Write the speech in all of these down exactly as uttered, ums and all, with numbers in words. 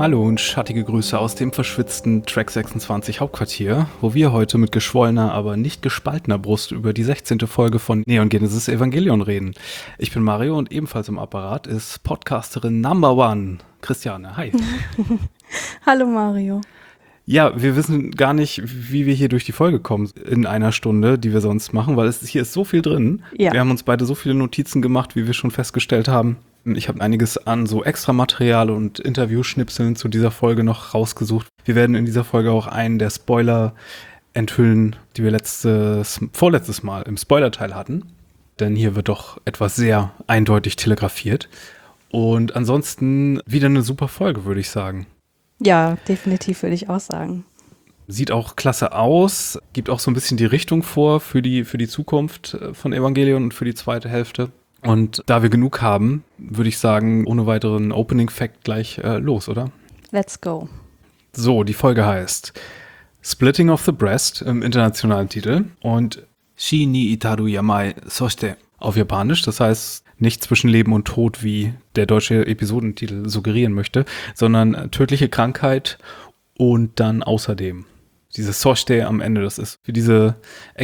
Hallo und schattige Grüße aus dem verschwitzten Track sechsundzwanzig Hauptquartier, wo wir heute mit geschwollener, aber nicht gespaltener Brust über die sechzehnte Folge von Neon Genesis Evangelion reden. Ich bin Mario und ebenfalls im Apparat ist Podcasterin Number One, Christiane. Hi. Hallo Mario. Ja, wir wissen gar nicht, wie wir hier durch die Folge kommen in einer Stunde, die wir sonst machen, weil es hier ist so viel drin. Ja. Wir haben uns beide so viele Notizen gemacht, wie wir schon festgestellt haben. Ich habe einiges an so Extramaterial und Interviewschnipseln zu dieser Folge noch rausgesucht. Wir werden in dieser Folge auch einen der Spoiler enthüllen, die wir letztes, vorletztes Mal im Spoilerteil hatten. Denn hier wird doch etwas sehr eindeutig telegrafiert. Und ansonsten wieder eine super Folge, würde ich sagen. Ja, definitiv würde ich auch sagen. Sieht auch klasse aus, gibt auch so ein bisschen die Richtung vor für die, für die Zukunft von Evangelion und für die zweite Hälfte. Und da wir genug haben, würde ich sagen, ohne weiteren Opening-Fact gleich äh, los, oder? Let's go. So, die Folge heißt Splitting of the Breast im internationalen Titel und Shi ni itaru yamai soshite auf Japanisch. Das heißt nicht zwischen Leben und Tod, wie der deutsche Episodentitel suggerieren möchte, sondern tödliche Krankheit und dann außerdem. Dieses Soshite am Ende, das ist für diese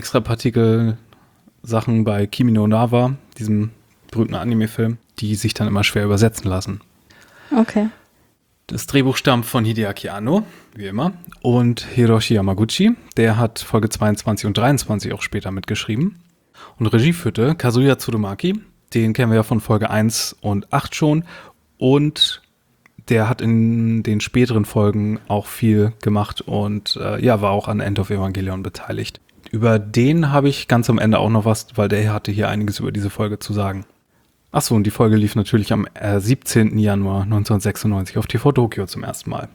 Extrapartikel-Sachen bei Kimi no Na wa, diesem berühmten Anime-Film, die sich dann immer schwer übersetzen lassen. Okay. Das Drehbuch stammt von Hideaki Anno, wie immer, und Hiroshi Yamaguchi. Der hat Folge zweiundzwanzig und dreiundzwanzig auch später mitgeschrieben. Und Regie führte Kazuya Tsurumaki. Den kennen wir ja von Folge eins und acht schon. Und der hat in den späteren Folgen auch viel gemacht und äh, ja, war auch an End of Evangelion beteiligt. Über den habe ich ganz am Ende auch noch was, weil der hatte hier einiges über diese Folge zu sagen. Achso, und die Folge lief natürlich am äh, siebzehnten Januar neunzehnhundertsechsundneunzig auf T V Tokyo zum ersten Mal.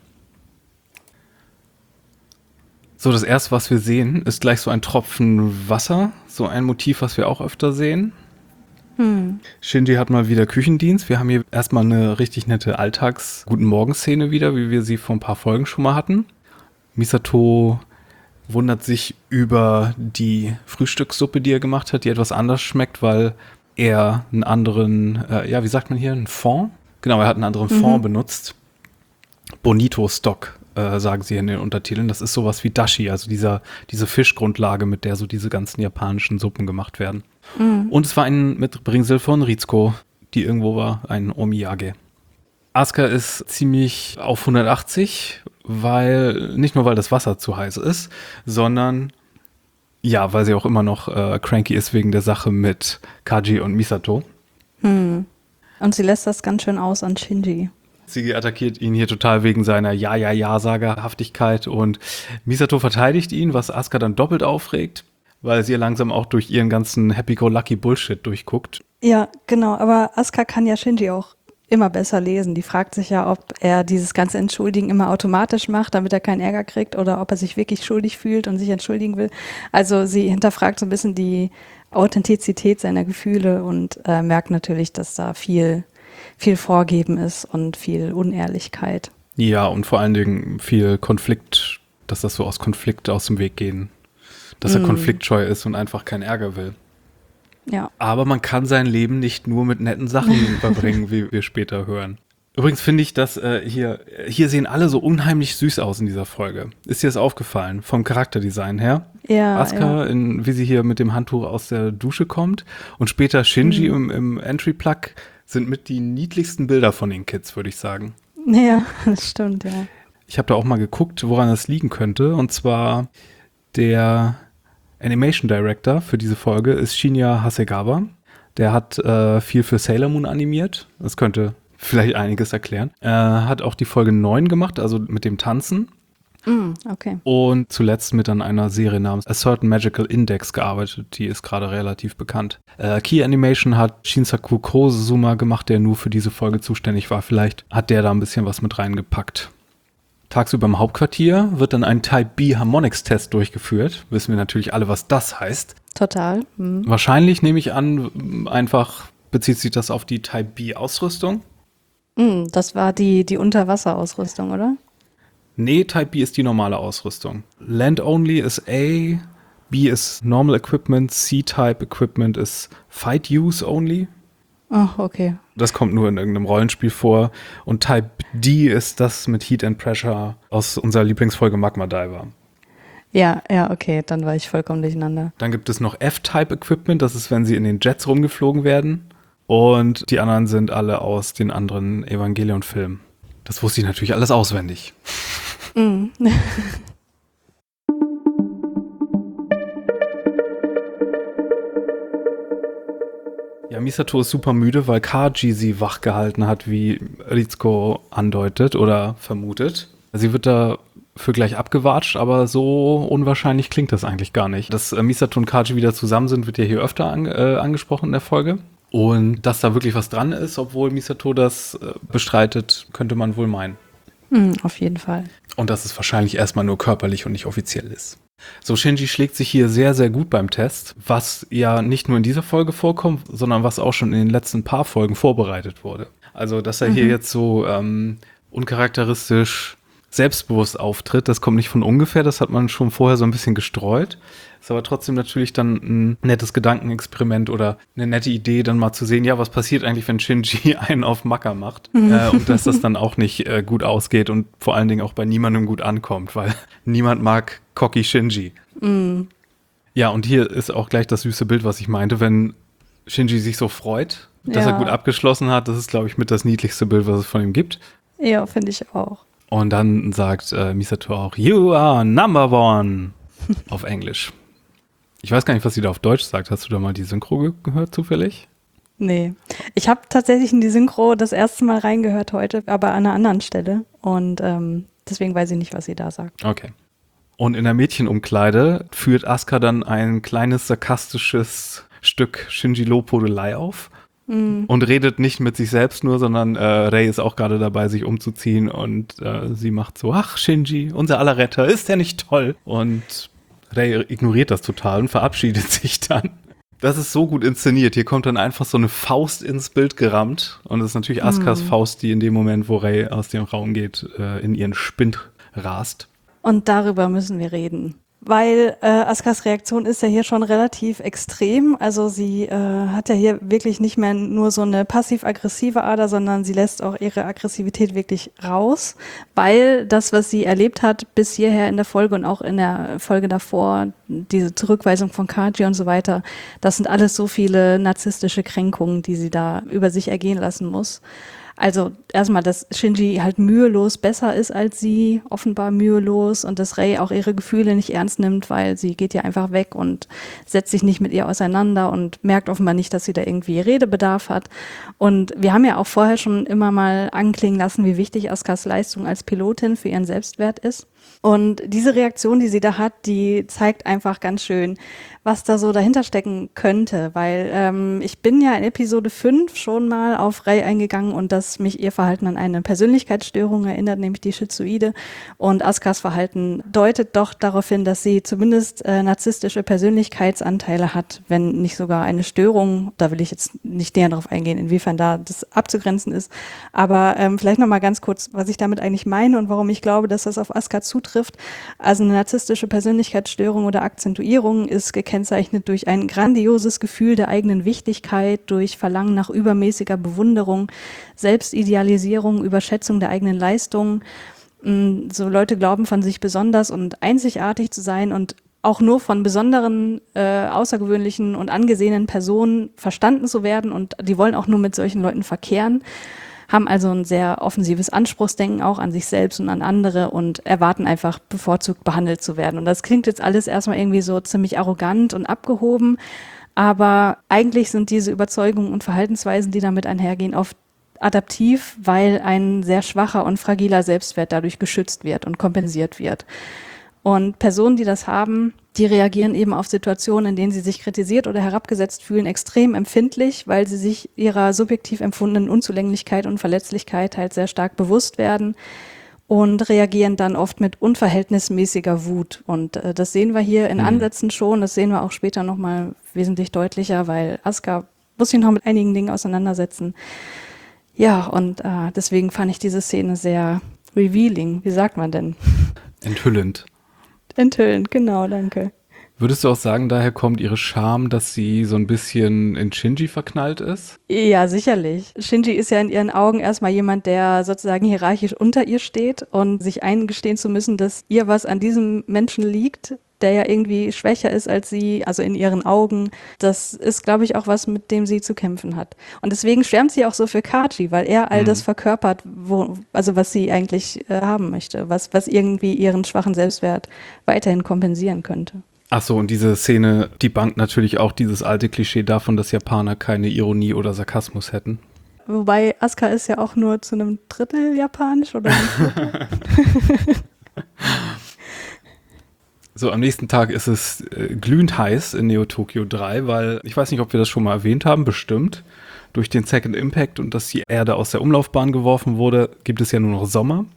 So, das erste, was wir sehen, ist gleich so ein Tropfen Wasser. So ein Motiv, was wir auch öfter sehen. Hm. Shinji hat mal wieder Küchendienst. Wir haben hier erstmal eine richtig nette Alltags-Guten-Morgen-Szene wieder, wie wir sie vor ein paar Folgen schon mal hatten. Misato wundert sich über die Frühstückssuppe, die er gemacht hat, die etwas anders schmeckt, weil er einen anderen, äh, ja, wie sagt man hier, einen Fond? Genau, er hat einen anderen mhm. Fond benutzt. Bonito-Stock, äh, sagen sie in den Untertiteln. Das ist sowas wie Dashi, also dieser, diese Fischgrundlage, mit der so diese ganzen japanischen Suppen gemacht werden. Mhm. Und es war ein Mitbringsel von Ritsuko, die irgendwo war, ein Omiyage. Asuka ist ziemlich auf hundertachtzig, weil, nicht nur weil das Wasser zu heiß ist, sondern ja, weil sie auch immer noch äh, cranky ist wegen der Sache mit Kaji und Misato. Hm. Und sie lässt das ganz schön aus an Shinji. Sie attackiert ihn hier total wegen seiner Ja-Ja-Ja-Sagerhaftigkeit und Misato verteidigt ihn, was Asuka dann doppelt aufregt, weil sie ja langsam auch durch ihren ganzen Happy-Go-Lucky-Bullshit durchguckt. Ja, genau, aber Asuka kann ja Shinji auch immer besser lesen. Die fragt sich ja, ob er dieses ganze Entschuldigen immer automatisch macht, damit er keinen Ärger kriegt, oder ob er sich wirklich schuldig fühlt und sich entschuldigen will. Also sie hinterfragt so ein bisschen die Authentizität seiner Gefühle und äh, merkt natürlich, dass da viel, viel Vorgeben ist und viel Unehrlichkeit. Ja, und vor allen Dingen viel Konflikt, dass das so aus Konflikt aus dem Weg gehen. Dass er mm. konfliktscheu ist und einfach keinen Ärger will. Ja. Aber man kann sein Leben nicht nur mit netten Sachen verbringen, wie wir später hören. Übrigens finde ich, dass äh, hier, hier sehen alle so unheimlich süß aus in dieser Folge. Ist dir das aufgefallen, vom Charakterdesign her? Ja, Asuka, ja. In, wie sie hier mit dem Handtuch aus der Dusche kommt und später Shinji mhm. im, im Entry-Plug sind mit die niedlichsten Bilder von den Kids, würde ich sagen. Ja, das stimmt, ja. Ich habe da auch mal geguckt, woran das liegen könnte, und zwar der Animation Director für diese Folge ist Shinya Hasegawa. Der hat äh, viel für Sailor Moon animiert. Das könnte vielleicht einiges erklären. Er hat auch die Folge neun gemacht, also mit dem Tanzen. Mm, okay. Und zuletzt mit an einer Serie namens A Certain Magical Index gearbeitet. Die ist gerade relativ bekannt. Äh, Key Animation hat Shinsaku Kozuma gemacht, der nur für diese Folge zuständig war. Vielleicht hat der da ein bisschen was mit reingepackt. Tagsüber im Hauptquartier wird dann ein Type B Harmonics Test durchgeführt. Wissen wir natürlich alle, was das heißt. Total. Mhm. Wahrscheinlich, nehme ich an, einfach bezieht sich das auf die Type B Ausrüstung. Mhm, das war die, die Unterwasserausrüstung, oder? Nee, Type B ist die normale Ausrüstung. Land Only ist A, B ist Normal Equipment, C-Type Equipment ist Fight Use Only. Ach, okay. Das kommt nur in irgendeinem Rollenspiel vor. Und Type D ist das mit Heat and Pressure aus unserer Lieblingsfolge Magma Diver. Ja, ja, okay, dann war ich vollkommen durcheinander. Dann gibt es noch F-Type-Equipment, das ist, wenn sie in den Jets rumgeflogen werden. Und die anderen sind alle aus den anderen Evangelion-Filmen. Das wusste ich natürlich alles auswendig. Mm. Ja, Misato ist super müde, weil Kaji sie wach gehalten hat, wie Ritsuko andeutet oder vermutet. Sie wird da für gleich abgewatscht, aber so unwahrscheinlich klingt das eigentlich gar nicht. Dass äh, Misato und Kaji wieder zusammen sind, wird ja hier öfter an, äh, angesprochen in der Folge. Und dass da wirklich was dran ist, obwohl Misato das äh, bestreitet, könnte man wohl meinen. Mm, auf jeden Fall. Und dass es wahrscheinlich erstmal nur körperlich und nicht offiziell ist. So, Shinji schlägt sich hier sehr, sehr gut beim Test, was ja nicht nur in dieser Folge vorkommt, sondern was auch schon in den letzten paar Folgen vorbereitet wurde. Also, dass er mhm. hier jetzt so ähm, uncharakteristisch selbstbewusst auftritt, das kommt nicht von ungefähr, das hat man schon vorher so ein bisschen gestreut. Ist aber trotzdem natürlich dann ein nettes Gedankenexperiment oder eine nette Idee, dann mal zu sehen, ja, was passiert eigentlich, wenn Shinji einen auf Macker macht mhm. äh, und dass das dann auch nicht äh, gut ausgeht und vor allen Dingen auch bei niemandem gut ankommt, weil niemand mag cocky Shinji. Mhm. Ja, und hier ist auch gleich das süße Bild, was ich meinte, wenn Shinji sich so freut, dass ja. er gut abgeschlossen hat, das ist, glaube ich, mit das niedlichste Bild, was es von ihm gibt. Ja, finde ich auch. Und dann sagt äh, Misato auch, you are number one auf Englisch. Ich weiß gar nicht, was sie da auf Deutsch sagt. Hast du da mal die Synchro ge- gehört zufällig? Nee. Ich habe tatsächlich in die Synchro das erste Mal reingehört heute, aber an einer anderen Stelle. Und ähm, deswegen weiß ich nicht, was sie da sagt. Okay. Und in der Mädchenumkleide führt Asuka dann ein kleines sarkastisches Stück Shinji-Lobhudelei auf. Mm. Und redet nicht mit sich selbst nur, sondern äh, Rei ist auch gerade dabei, sich umzuziehen und äh, sie macht so, ach Shinji, unser aller Retter, ist der nicht toll? Und Rei ignoriert das total und verabschiedet sich dann. Das ist so gut inszeniert. Hier kommt dann einfach so eine Faust ins Bild gerammt und es ist natürlich Asukas mm. Faust, die in dem Moment, wo Rei aus dem Raum geht, äh, in ihren Spind rast. Und darüber müssen wir reden. Weil äh, Asukas Reaktion ist ja hier schon relativ extrem. Also sie äh, hat ja hier wirklich nicht mehr nur so eine passiv-aggressive Ader, sondern sie lässt auch ihre Aggressivität wirklich raus. Weil das, was sie erlebt hat bis hierher in der Folge und auch in der Folge davor, diese Zurückweisung von Kaji und so weiter, das sind alles so viele narzisstische Kränkungen, die sie da über sich ergehen lassen muss. Also erstmal, dass Shinji halt mühelos besser ist als sie, offenbar mühelos, und dass Rei auch ihre Gefühle nicht ernst nimmt, weil sie geht ja einfach weg und setzt sich nicht mit ihr auseinander und merkt offenbar nicht, dass sie da irgendwie Redebedarf hat. Und wir haben ja auch vorher schon immer mal anklingen lassen, wie wichtig Asukas Leistung als Pilotin für ihren Selbstwert ist. Und diese Reaktion, die sie da hat, die zeigt einfach ganz schön, was da so dahinter stecken könnte, weil ähm, ich bin ja in Episode fünf schon mal auf Rei eingegangen und dass mich ihr Verhalten an eine Persönlichkeitsstörung erinnert, nämlich die Schizoide, und Asukas Verhalten deutet doch darauf hin, dass sie zumindest äh, narzisstische Persönlichkeitsanteile hat, wenn nicht sogar eine Störung. Da will ich jetzt nicht näher drauf eingehen, inwiefern da das abzugrenzen ist, aber ähm, vielleicht nochmal ganz kurz, was ich damit eigentlich meine und warum ich glaube, dass das auf Asuka zutrifft. Also eine narzisstische Persönlichkeitsstörung oder Akzentuierung ist gekennzeichnet durch ein grandioses Gefühl der eigenen Wichtigkeit, durch Verlangen nach übermäßiger Bewunderung, Selbstidealisierung, Überschätzung der eigenen Leistungen. So Leute glauben von sich besonders und einzigartig zu sein und auch nur von besonderen, äh, außergewöhnlichen und angesehenen Personen verstanden zu werden, und die wollen auch nur mit solchen Leuten verkehren, haben also ein sehr offensives Anspruchsdenken auch an sich selbst und an andere und erwarten einfach bevorzugt behandelt zu werden. Und das klingt jetzt alles erstmal irgendwie so ziemlich arrogant und abgehoben, aber eigentlich sind diese Überzeugungen und Verhaltensweisen, die damit einhergehen, oft adaptiv, weil ein sehr schwacher und fragiler Selbstwert dadurch geschützt wird und kompensiert wird. Und Personen, die das haben, die reagieren eben auf Situationen, in denen sie sich kritisiert oder herabgesetzt fühlen, extrem empfindlich, weil sie sich ihrer subjektiv empfundenen Unzulänglichkeit und Verletzlichkeit halt sehr stark bewusst werden und reagieren dann oft mit unverhältnismäßiger Wut. Und äh, das sehen wir hier in mhm. Ansätzen schon, das sehen wir auch später nochmal wesentlich deutlicher, weil Asuka muss sich noch mit einigen Dingen auseinandersetzen. Ja, und äh, deswegen fand ich diese Szene sehr revealing. Wie sagt man denn? Enthüllend. Enthüllend, genau, danke. Würdest du auch sagen, daher kommt ihre Scham, dass sie so ein bisschen in Shinji verknallt ist? Ja, sicherlich. Shinji ist ja in ihren Augen erstmal jemand, der sozusagen hierarchisch unter ihr steht und sich eingestehen zu müssen, dass ihr was an diesem Menschen liegt, der ja irgendwie schwächer ist als sie, also in ihren Augen. Das ist, glaube ich, auch was, mit dem sie zu kämpfen hat. Und deswegen schwärmt sie auch so für Kaji, weil er all das verkörpert, wo, also was sie eigentlich äh, haben möchte, was, was irgendwie ihren schwachen Selbstwert weiterhin kompensieren könnte. Ach so, und diese Szene, die bangt natürlich auch dieses alte Klischee davon, dass Japaner keine Ironie oder Sarkasmus hätten. Wobei Asuka ist ja auch nur zu einem Drittel japanisch, oder? So, am nächsten Tag ist es äh, glühend heiß in Neo Tokyo drei, weil, ich weiß nicht, ob wir das schon mal erwähnt haben, bestimmt. Durch den Second Impact und dass die Erde aus der Umlaufbahn geworfen wurde, gibt es ja nur noch Sommer.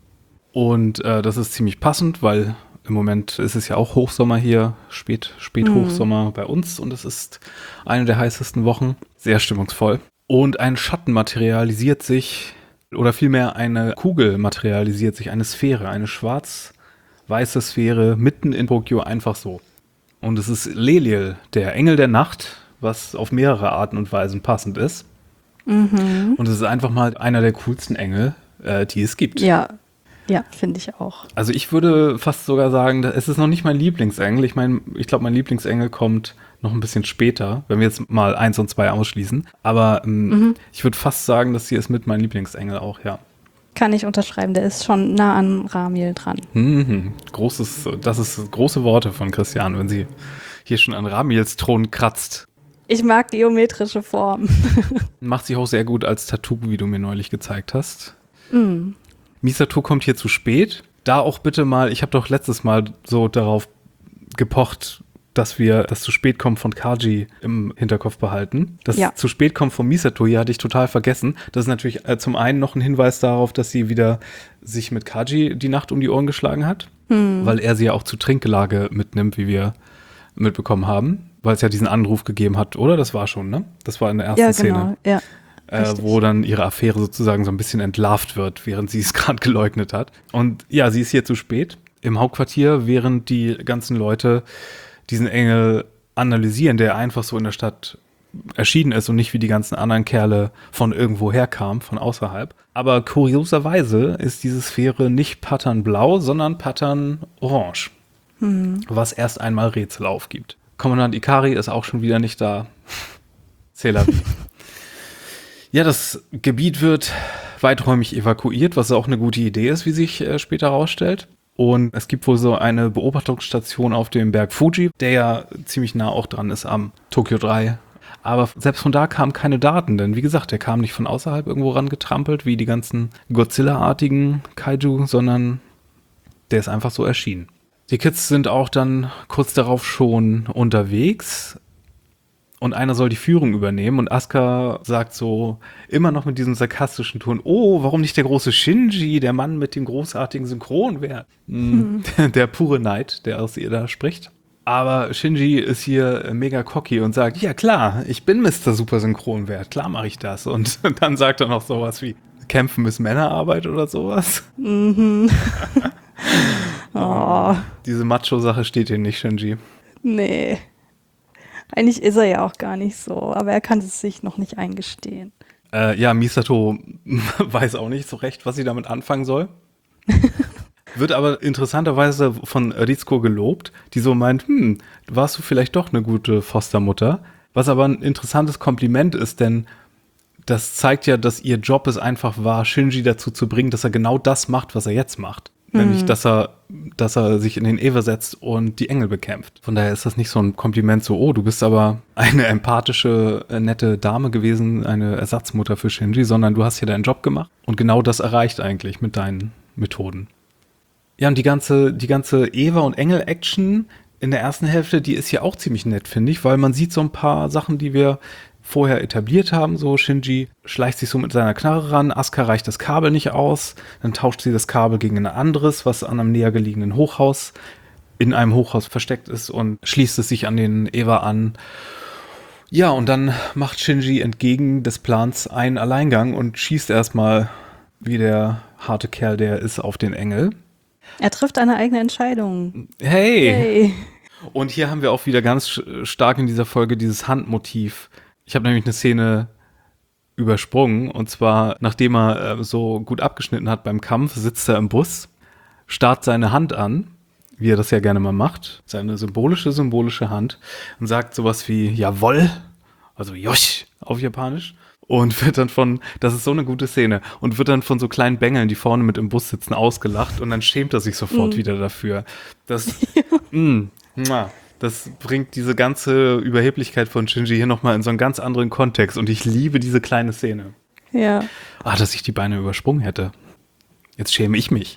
Und äh, das ist ziemlich passend, weil im Moment ist es ja auch Hochsommer hier, spät, Späthochsommer mhm. bei uns und es ist eine der heißesten Wochen, sehr stimmungsvoll. Und ein Schatten materialisiert sich, oder vielmehr eine Kugel materialisiert sich, eine Sphäre, eine schwarz-weiße Sphäre mitten in Tokio, einfach so. Und es ist Leliel, der Engel der Nacht, was auf mehrere Arten und Weisen passend ist. Mhm. Und es ist einfach mal einer der coolsten Engel, äh, die es gibt. Ja. Ja, finde ich auch. Also ich würde fast sogar sagen, es ist noch nicht mein Lieblingsengel. Ich meine, ich glaube, mein Lieblingsengel kommt noch ein bisschen später, wenn wir jetzt mal eins und zwei ausschließen. Aber ähm, mhm. ich würde fast sagen, dass sie ist mit mein Lieblingsengel auch, ja. Kann ich unterschreiben, der ist schon nah an Ramiel dran. Mhm. Großes, das ist große Worte von Christian, wenn sie hier schon an Ramiels Thron kratzt. Ich mag geometrische Formen. Macht sich auch sehr gut als Tattoo, wie du mir neulich gezeigt hast. Mhm. Misato kommt hier zu spät. Da auch bitte mal, ich habe doch letztes Mal so darauf gepocht, dass wir das zu spät kommen von Kaji im Hinterkopf behalten. Das ja. zu spät kommen von Misato hier hatte ich total vergessen. Das ist natürlich äh, zum einen noch ein Hinweis darauf, dass sie wieder sich mit Kaji die Nacht um die Ohren geschlagen hat, hm. weil er sie ja auch zu Trinkgelage mitnimmt, wie wir mitbekommen haben, weil es ja diesen Anruf gegeben hat, oder? Das war schon, ne? Das war in der ersten ja, Szene. Genau. Ja. Äh, wo dann ihre Affäre sozusagen so ein bisschen entlarvt wird, während sie es gerade geleugnet hat. Und ja, sie ist hier zu spät im Hauptquartier, während die ganzen Leute diesen Engel analysieren, der einfach so in der Stadt erschienen ist und nicht wie die ganzen anderen Kerle von irgendwo herkam, von außerhalb. Aber kurioserweise ist diese Sphäre nicht patternblau, sondern pattern-orange, hm. was erst einmal Rätsel aufgibt. Kommandant Ikari ist auch schon wieder nicht da. C'est la vie. Ja, das Gebiet wird weiträumig evakuiert, was auch eine gute Idee ist, wie sich äh, später herausstellt. Und es gibt wohl so eine Beobachtungsstation auf dem Berg Fuji, der ja ziemlich nah auch dran ist am Tokyo drei. Aber selbst von da kamen keine Daten, denn wie gesagt, der kam nicht von außerhalb irgendwo rangetrampelt, wie die ganzen Godzilla-artigen Kaiju, sondern der ist einfach so erschienen. Die Kids sind auch dann kurz darauf schon unterwegs. Und einer soll die Führung übernehmen und Asuka sagt so immer noch mit diesem sarkastischen Ton, oh, warum nicht der große Shinji, der Mann mit dem großartigen Synchronwert? Mhm. Der, der pure Neid, der aus ihr da spricht. Aber Shinji ist hier mega cocky und sagt, ja klar, ich bin Mister Super Synchronwert, klar mache ich das. Und dann sagt er noch sowas wie, kämpfen ist Männerarbeit oder sowas. Mhm. Oh. Diese Macho-Sache steht hier nicht, Shinji. Nee. Eigentlich ist er ja auch gar nicht so, aber er kann es sich noch nicht eingestehen. Äh, ja, Misato weiß auch nicht so recht, was sie damit anfangen soll. Wird aber interessanterweise von Ritsuko gelobt, die so meint, hm, warst du vielleicht doch eine gute Fostermutter? Was aber ein interessantes Kompliment ist, denn das zeigt ja, dass ihr Job es einfach war, Shinji dazu zu bringen, dass er genau das macht, was er jetzt macht. Nämlich, dass er, dass er sich in den Ewer setzt und die Engel bekämpft. Von daher ist das nicht so ein Kompliment so, oh, du bist aber eine empathische, nette Dame gewesen, eine Ersatzmutter für Shinji, sondern du hast hier deinen Job gemacht und genau das erreicht eigentlich mit deinen Methoden. Ja, und die ganze, die ganze Ewer- und Engel-Action in der ersten Hälfte, die ist ja auch ziemlich nett, finde ich, weil man sieht so ein paar Sachen, die wir vorher etabliert haben, so Shinji schleicht sich so mit seiner Knarre ran, Asuka reicht das Kabel nicht aus, dann tauscht sie das Kabel gegen ein anderes, was an einem näher gelegenen Hochhaus, in einem Hochhaus versteckt ist und schließt es sich an den Ewer an. Ja, und dann macht Shinji entgegen des Plans einen Alleingang und schießt erstmal, wie der harte Kerl der ist, auf den Engel. Er trifft eine eigene Entscheidung. Hey! hey. Und hier haben wir auch wieder ganz stark in dieser Folge dieses Handmotiv. Ich habe nämlich eine Szene übersprungen und zwar, nachdem er äh, so gut abgeschnitten hat beim Kampf, sitzt er im Bus, starrt seine Hand an, wie er das ja gerne mal macht, seine symbolische, symbolische Hand und sagt sowas wie Jawoll, also Josh auf Japanisch. Und wird dann von, das ist so eine gute Szene, und wird dann von so kleinen Bengeln, die vorne mit im Bus sitzen, ausgelacht und dann schämt er sich sofort mm. wieder dafür. Das, mh, das bringt diese ganze Überheblichkeit von Shinji hier nochmal in so einen ganz anderen Kontext und ich liebe diese kleine Szene. Ja. Ah, dass ich die Beine übersprungen hätte. Jetzt schäme ich mich.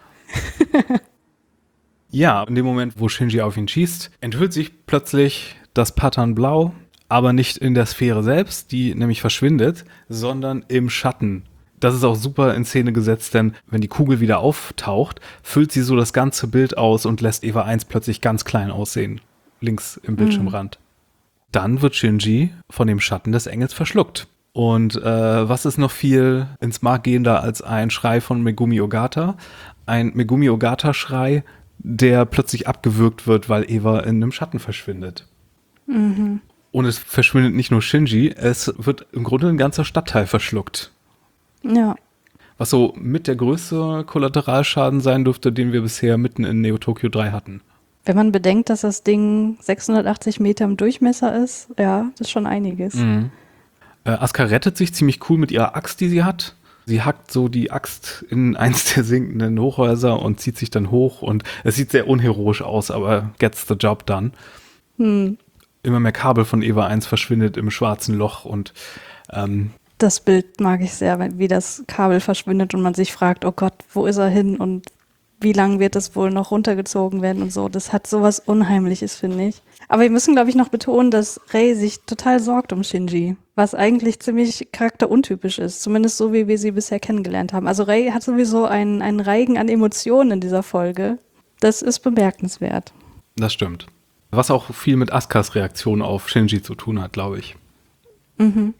Ja, in dem Moment, wo Shinji auf ihn schießt, enthüllt sich plötzlich das Pattern Blau, aber nicht in der Sphäre selbst, die nämlich verschwindet, sondern im Schatten. Das ist auch super in Szene gesetzt, denn wenn die Kugel wieder auftaucht, füllt sie so das ganze Bild aus und lässt Eva eins plötzlich ganz klein aussehen, links im Bildschirmrand. Mhm. Dann wird Shinji von dem Schatten des Engels verschluckt. Und äh, was ist noch viel ins Mark gehender als ein Schrei von Megumi Ogata? Ein Megumi Ogata-Schrei, der plötzlich abgewürgt wird, weil Eva in einem Schatten verschwindet. Mhm. Und es verschwindet nicht nur Shinji, es wird im Grunde ein ganzer Stadtteil verschluckt. Ja. Was so mit der größte Kollateralschaden sein dürfte, den wir bisher mitten in Neo Tokyo drei hatten. Wenn man bedenkt, dass das Ding sechshundertachtzig Meter im Durchmesser ist, ja, das ist schon einiges. Mhm. Äh, Asuka rettet sich ziemlich cool mit ihrer Axt, die sie hat. Sie hackt so die Axt in eins der sinkenden Hochhäuser und zieht sich dann hoch und es sieht sehr unheroisch aus, aber gets the job done. Hm. Immer mehr Kabel von Eva eins verschwindet im schwarzen Loch und ähm, das Bild mag ich sehr, wie das Kabel verschwindet und man sich fragt, oh Gott, wo ist er hin und wie lange wird das wohl noch runtergezogen werden und so. Das hat sowas Unheimliches, finde ich. Aber wir müssen, glaube ich, noch betonen, dass Rei sich total sorgt um Shinji, was eigentlich ziemlich charakteruntypisch ist, zumindest so, wie wir sie bisher kennengelernt haben. Also Rei hat sowieso einen, einen Reigen an Emotionen in dieser Folge. Das ist bemerkenswert. Das stimmt. Was auch viel mit Asukas Reaktion auf Shinji zu tun hat, glaube ich. Mhm.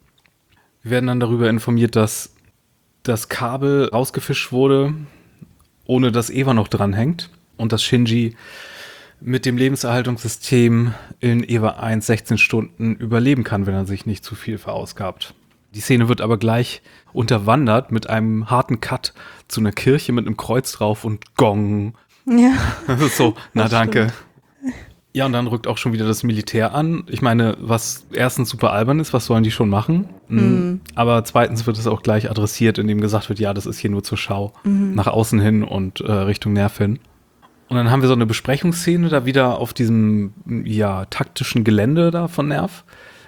Wir werden dann darüber informiert, dass das Kabel rausgefischt wurde, ohne dass Eva noch dranhängt und dass Shinji mit dem Lebenserhaltungssystem in Eva eins sechzehn Stunden überleben kann, wenn er sich nicht zu viel verausgabt. Die Szene wird aber gleich unterwandert mit einem harten Cut zu einer Kirche mit einem Kreuz drauf und Gong. Ja. Das ist so, na das danke. Stimmt. Ja, und dann rückt auch schon wieder das Militär an. Ich meine, was erstens super albern ist, was sollen die schon machen? Mhm. Aber zweitens wird es auch gleich adressiert, indem gesagt wird, ja, das ist hier nur zur Schau. Mhm. Nach außen hin und äh, Richtung Nerv hin. Und dann haben wir so eine Besprechungsszene da wieder auf diesem, ja, taktischen Gelände da von Nerv,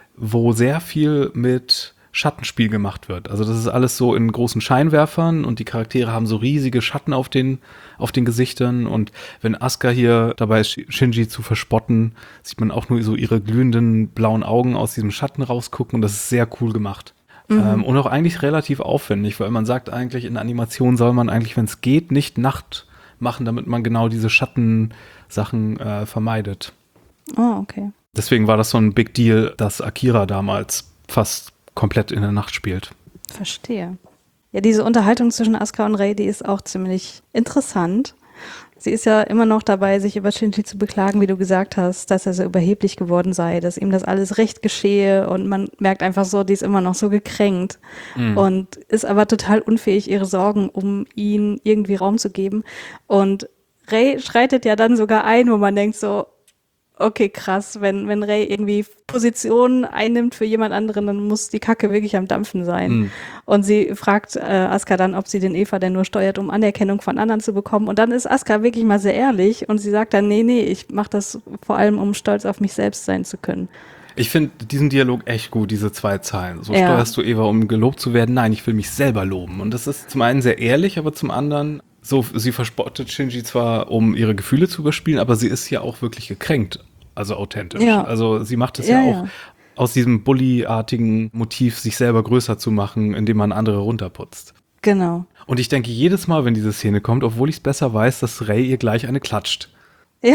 wo sehr viel mit Schattenspiel gemacht wird. Also das ist alles so in großen Scheinwerfern und die Charaktere haben so riesige Schatten auf den, auf den Gesichtern und wenn Asuka hier dabei ist, Shinji zu verspotten, sieht man auch nur so ihre glühenden blauen Augen aus diesem Schatten rausgucken und das ist sehr cool gemacht. Mhm. Ähm, und auch eigentlich relativ aufwendig, weil man sagt eigentlich, in Animation soll man eigentlich, wenn es geht, nicht Nacht machen, damit man genau diese Schattensachen äh, vermeidet. Oh, okay. Deswegen war das so ein Big Deal, dass Akira damals fast komplett in der Nacht spielt. Verstehe. Ja, diese Unterhaltung zwischen Asuka und Rei, die ist auch ziemlich interessant. Sie ist ja immer noch dabei, sich über Shinji zu beklagen, wie du gesagt hast, dass er so überheblich geworden sei, dass ihm das alles recht geschehe und man merkt einfach so, die ist immer noch so gekränkt mhm. und ist aber total unfähig, ihre Sorgen um ihn irgendwie Raum zu geben. Und Rei schreitet ja dann sogar ein, wo man denkt so, okay, krass, wenn, wenn Rei irgendwie Position einnimmt für jemand anderen, dann muss die Kacke wirklich am Dampfen sein. Mhm. Und sie fragt äh, Asuka dann, ob sie den Eva denn nur steuert, um Anerkennung von anderen zu bekommen. Und dann ist Asuka wirklich mal sehr ehrlich und sie sagt dann, nee, nee, ich mache das vor allem, um stolz auf mich selbst sein zu können. Ich finde diesen Dialog echt gut, diese zwei Zeilen. So, ja. Steuerst du Eva, um gelobt zu werden? Nein, ich will mich selber loben. Und das ist zum einen sehr ehrlich, aber zum anderen so, sie verspottet Shinji zwar, um ihre Gefühle zu überspielen, aber sie ist ja auch wirklich gekränkt. Also authentisch. Ja. Also sie macht es ja, ja auch ja. aus diesem Bully-artigen Motiv, sich selber größer zu machen, indem man andere runterputzt. Genau. Und ich denke jedes Mal, wenn diese Szene kommt, obwohl ich es besser weiß, dass Rei ihr gleich eine klatscht. Ja,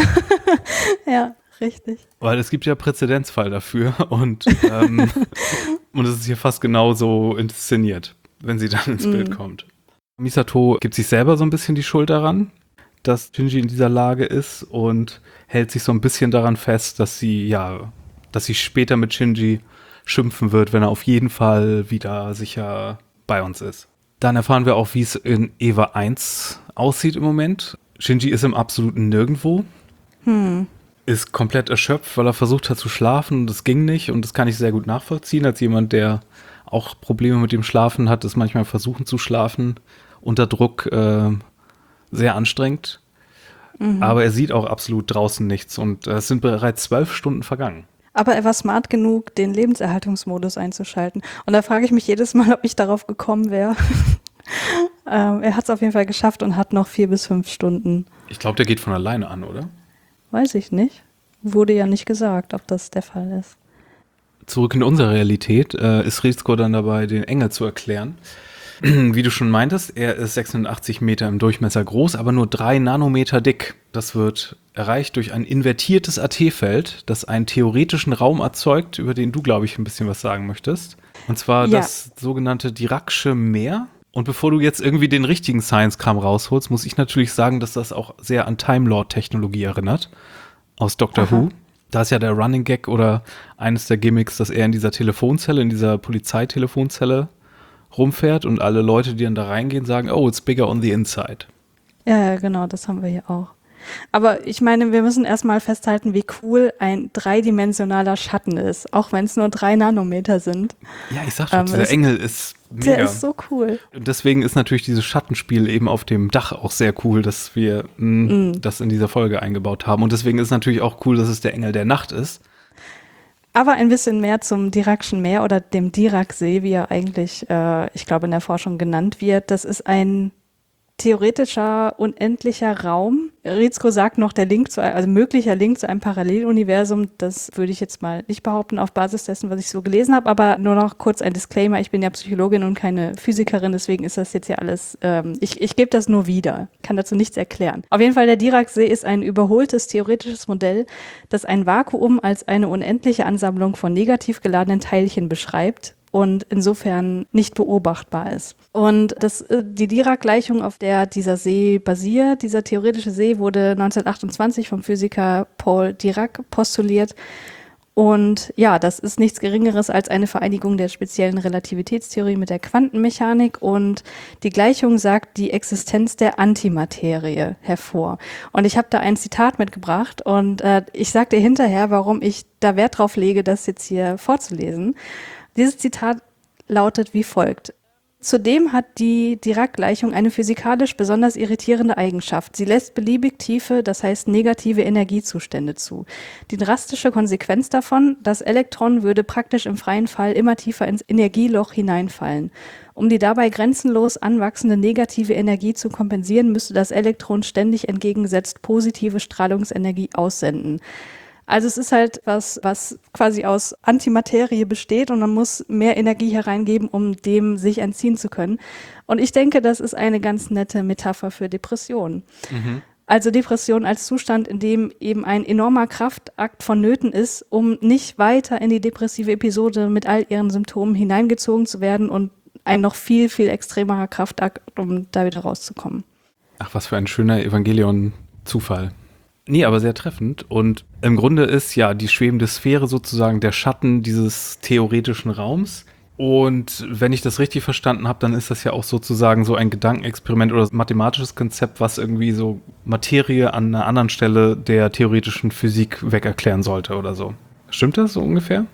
ja, richtig. Weil es gibt ja Präzedenzfall dafür und, ähm, und es ist hier fast genauso inszeniert, wenn sie dann ins mm. Bild kommt. Misato gibt sich selber so ein bisschen die Schuld daran. dass Shinji in dieser Lage ist und hält sich so ein bisschen daran fest, dass sie, ja, dass sie später mit Shinji schimpfen wird, wenn er auf jeden Fall wieder sicher bei uns ist. Dann erfahren wir auch, wie es in Eva eins aussieht im Moment. Shinji ist im absoluten Nirgendwo. Hm. Ist komplett erschöpft, weil er versucht hat zu schlafen und das ging nicht. Und das kann ich sehr gut nachvollziehen, als jemand, der auch Probleme mit dem Schlafen hat, ist manchmal versuchen zu schlafen unter Druck äh, sehr anstrengend. Mhm. Aber er sieht auch absolut draußen nichts und es sind bereits zwölf Stunden vergangen. Aber er war smart genug, den Lebenserhaltungsmodus einzuschalten. Und da frage ich mich jedes Mal, ob ich darauf gekommen wäre. ähm, er hat es auf jeden Fall geschafft und hat noch vier bis fünf Stunden. Ich glaube, der geht von alleine an, oder? Weiß ich nicht. Wurde ja nicht gesagt, ob das der Fall ist. Zurück in unsere Realität äh, ist Rizko dann dabei, den Engel zu erklären. Wie du schon meintest, er ist sechsundachtzig Meter im Durchmesser groß, aber nur drei Nanometer dick. Das wird erreicht durch ein invertiertes A T-Feld, das einen theoretischen Raum erzeugt, über den du, glaube ich, ein bisschen was sagen möchtest. Und zwar ja. das sogenannte Dirac'sche Meer. Und bevor du jetzt irgendwie den richtigen Science-Kram rausholst, muss ich natürlich sagen, dass das auch sehr an Time Lord-Technologie erinnert. Aus Doctor Aha. Who. Da ist ja der Running Gag oder eines der Gimmicks, dass er in dieser Telefonzelle, in dieser Polizeitelefonzelle rumfährt und alle Leute, die dann da reingehen, sagen, oh, it's bigger on the inside. Ja, ja, genau, das haben wir hier auch. Aber ich meine, wir müssen erstmal festhalten, wie cool ein dreidimensionaler Schatten ist, auch wenn es nur drei Nanometer sind. Ja, ich sag schon, ähm, dieser Engel ist mega. Der ist so cool. Und deswegen ist natürlich dieses Schattenspiel eben auf dem Dach auch sehr cool, dass wir mh, mm. das in dieser Folge eingebaut haben. Und deswegen ist natürlich auch cool, dass es der Engel der Nacht ist. Aber ein bisschen mehr zum Dirac'schen Meer oder dem Dirac-See, wie er eigentlich, äh, ich glaube, in der Forschung genannt wird. Das ist ein theoretischer, unendlicher Raum. Rizko sagt noch, der Link zu, also möglicher Link zu einem Paralleluniversum, das würde ich jetzt mal nicht behaupten auf Basis dessen, was ich so gelesen habe, aber nur noch kurz ein Disclaimer, ich bin ja Psychologin und keine Physikerin, deswegen ist das jetzt ja alles, ähm, ich, ich gebe das nur wieder, kann dazu nichts erklären. Auf jeden Fall, der Dirac-See ist ein überholtes theoretisches Modell, das ein Vakuum als eine unendliche Ansammlung von negativ geladenen Teilchen beschreibt und insofern nicht beobachtbar ist. Und das, die Dirac-Gleichung, auf der dieser See basiert, dieser theoretische See, wurde neunzehnhundertachtundzwanzig vom Physiker Paul Dirac postuliert. Und ja, das ist nichts Geringeres als eine Vereinigung der speziellen Relativitätstheorie mit der Quantenmechanik. Und die Gleichung sagt die Existenz der Antimaterie hervor. Und ich habe da ein Zitat mitgebracht und äh, ich sage dir hinterher, warum ich da Wert drauf lege, das jetzt hier vorzulesen. Dieses Zitat lautet wie folgt. Zudem hat die Dirac-Gleichung eine physikalisch besonders irritierende Eigenschaft. Sie lässt beliebig tiefe, das heißt negative Energiezustände zu. Die drastische Konsequenz davon, das Elektron würde praktisch im freien Fall immer tiefer ins Energieloch hineinfallen. Um die dabei grenzenlos anwachsende negative Energie zu kompensieren, müsste das Elektron ständig entgegengesetzt positive Strahlungsenergie aussenden. Also es ist halt was, was quasi aus Antimaterie besteht und man muss mehr Energie hereingeben, um dem sich entziehen zu können. Und ich denke, das ist eine ganz nette Metapher für Depressionen. Mhm. Also Depression als Zustand, in dem eben ein enormer Kraftakt vonnöten ist, um nicht weiter in die depressive Episode mit all ihren Symptomen hineingezogen zu werden und ein noch viel, viel extremerer Kraftakt, um da wieder rauszukommen. Ach, was für ein schöner Evangelion-Zufall. Nee, aber sehr treffend. Und im Grunde ist ja die schwebende Sphäre sozusagen der Schatten dieses theoretischen Raums. Und wenn ich das richtig verstanden habe, dann ist das ja auch sozusagen so ein Gedankenexperiment oder mathematisches Konzept, was irgendwie so Materie an einer anderen Stelle der theoretischen Physik wegerklären sollte oder so. Stimmt das so ungefähr?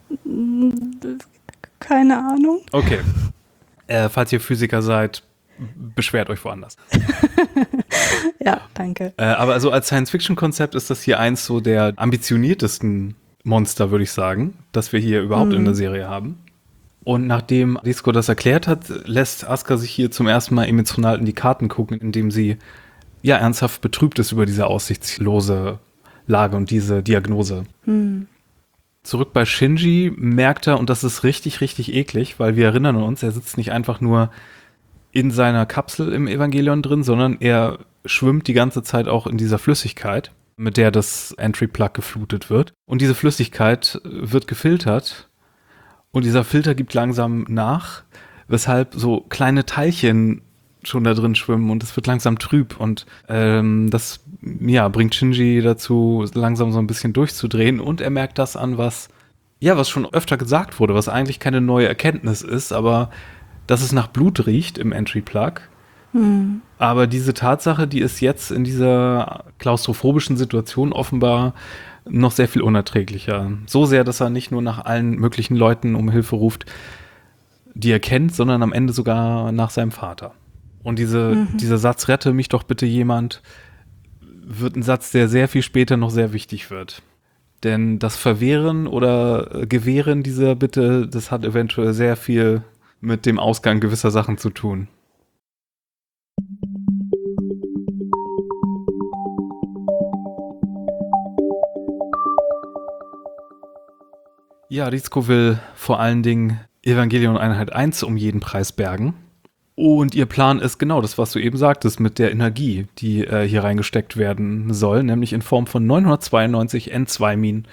Keine Ahnung. Okay. Äh, falls ihr Physiker seid, beschwert euch woanders. Ja, danke. Äh, aber also als Science-Fiction-Konzept ist das hier eins so der ambitioniertesten Monster, würde ich sagen, das wir hier überhaupt mhm. in der Serie haben. Und nachdem Rizko das erklärt hat, lässt Asuka sich hier zum ersten Mal emotional in die Karten gucken, indem sie ja ernsthaft betrübt ist über diese aussichtslose Lage und diese Diagnose. Mhm. Zurück bei Shinji merkt er, und das ist richtig, richtig eklig, weil wir erinnern uns, er sitzt nicht einfach nur in seiner Kapsel im Evangelion drin, sondern er schwimmt die ganze Zeit auch in dieser Flüssigkeit, mit der das Entry-Plug geflutet wird. Und diese Flüssigkeit wird gefiltert und dieser Filter gibt langsam nach, weshalb so kleine Teilchen schon da drin schwimmen und es wird langsam trüb und ähm, das ja, bringt Shinji dazu, langsam so ein bisschen durchzudrehen und er merkt das an, was ja, was schon öfter gesagt wurde, was eigentlich keine neue Erkenntnis ist, aber dass es nach Blut riecht im Entry-Plug. Hm. Aber diese Tatsache, die ist jetzt in dieser klaustrophobischen Situation offenbar noch sehr viel unerträglicher. So sehr, dass er nicht nur nach allen möglichen Leuten um Hilfe ruft, die er kennt, sondern am Ende sogar nach seinem Vater. Und diese, mhm. dieser Satz, rette mich doch bitte jemand, wird ein Satz, der sehr viel später noch sehr wichtig wird. Denn das Verwehren oder Gewähren dieser Bitte, das hat eventuell sehr viel mit dem Ausgang gewisser Sachen zu tun. Ja, Rizko will vor allen Dingen Evangelion Einheit eins um jeden Preis bergen. Und ihr Plan ist genau das, was du eben sagtest, mit der Energie, die äh, hier reingesteckt werden soll, nämlich in Form von neunhundertzweiundneunzig N zwei Minen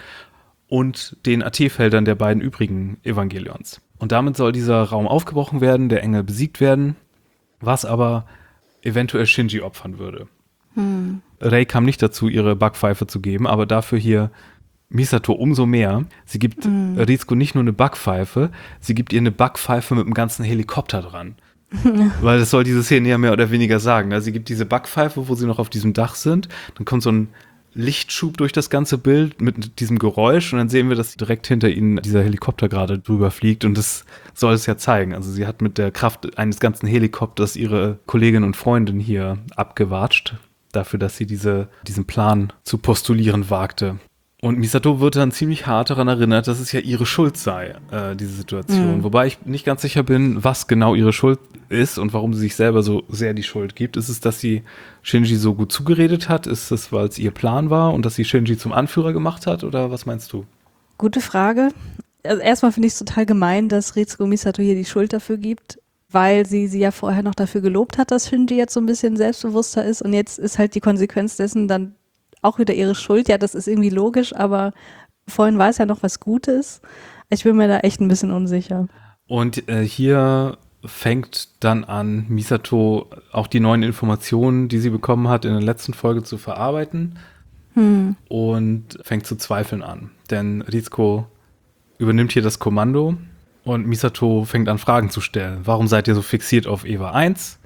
und den A T-Feldern der beiden übrigen Evangelions. Und damit soll dieser Raum aufgebrochen werden, der Engel besiegt werden, was aber eventuell Shinji opfern würde. Hm. Rei kam nicht dazu, ihre Backpfeife zu geben, aber dafür hier Misato umso mehr. Sie gibt hm. Rizko nicht nur eine Backpfeife, sie gibt ihr eine Backpfeife mit einem ganzen Helikopter dran. Weil das soll diese Szene ja mehr oder weniger sagen. Also sie gibt diese Backpfeife, wo sie noch auf diesem Dach sind. Dann kommt so ein Lichtschub durch das ganze Bild mit diesem Geräusch und dann sehen wir, dass direkt hinter ihnen dieser Helikopter gerade drüber fliegt und das soll es ja zeigen. Also sie hat mit der Kraft eines ganzen Helikopters ihre Kollegin und Freundin hier abgewatscht, dafür, dass sie diese, diesen Plan zu postulieren wagte. Und Misato wird dann ziemlich hart daran erinnert, dass es ja ihre Schuld sei, äh, diese Situation. Mhm. Wobei ich nicht ganz sicher bin, was genau ihre Schuld ist und warum sie sich selber so sehr die Schuld gibt. Ist es, dass sie Shinji so gut zugeredet hat? Ist es, weil es ihr Plan war und dass sie Shinji zum Anführer gemacht hat? Oder was meinst du? Gute Frage. Also erstmal finde ich es total gemein, dass Rizko Misato hier die Schuld dafür gibt, weil sie sie ja vorher noch dafür gelobt hat, dass Shinji jetzt so ein bisschen selbstbewusster ist und jetzt ist halt die Konsequenz dessen dann auch wieder ihre Schuld. Ja, das ist irgendwie logisch, aber vorhin war es ja noch was Gutes. Ich bin mir da echt ein bisschen unsicher. Und äh, hier fängt dann an, Misato auch die neuen Informationen, die sie bekommen hat, in der letzten Folge zu verarbeiten hm. und fängt zu zweifeln an. Denn Rizko übernimmt hier das Kommando und Misato fängt an, Fragen zu stellen. Warum seid ihr so fixiert auf Eva eins?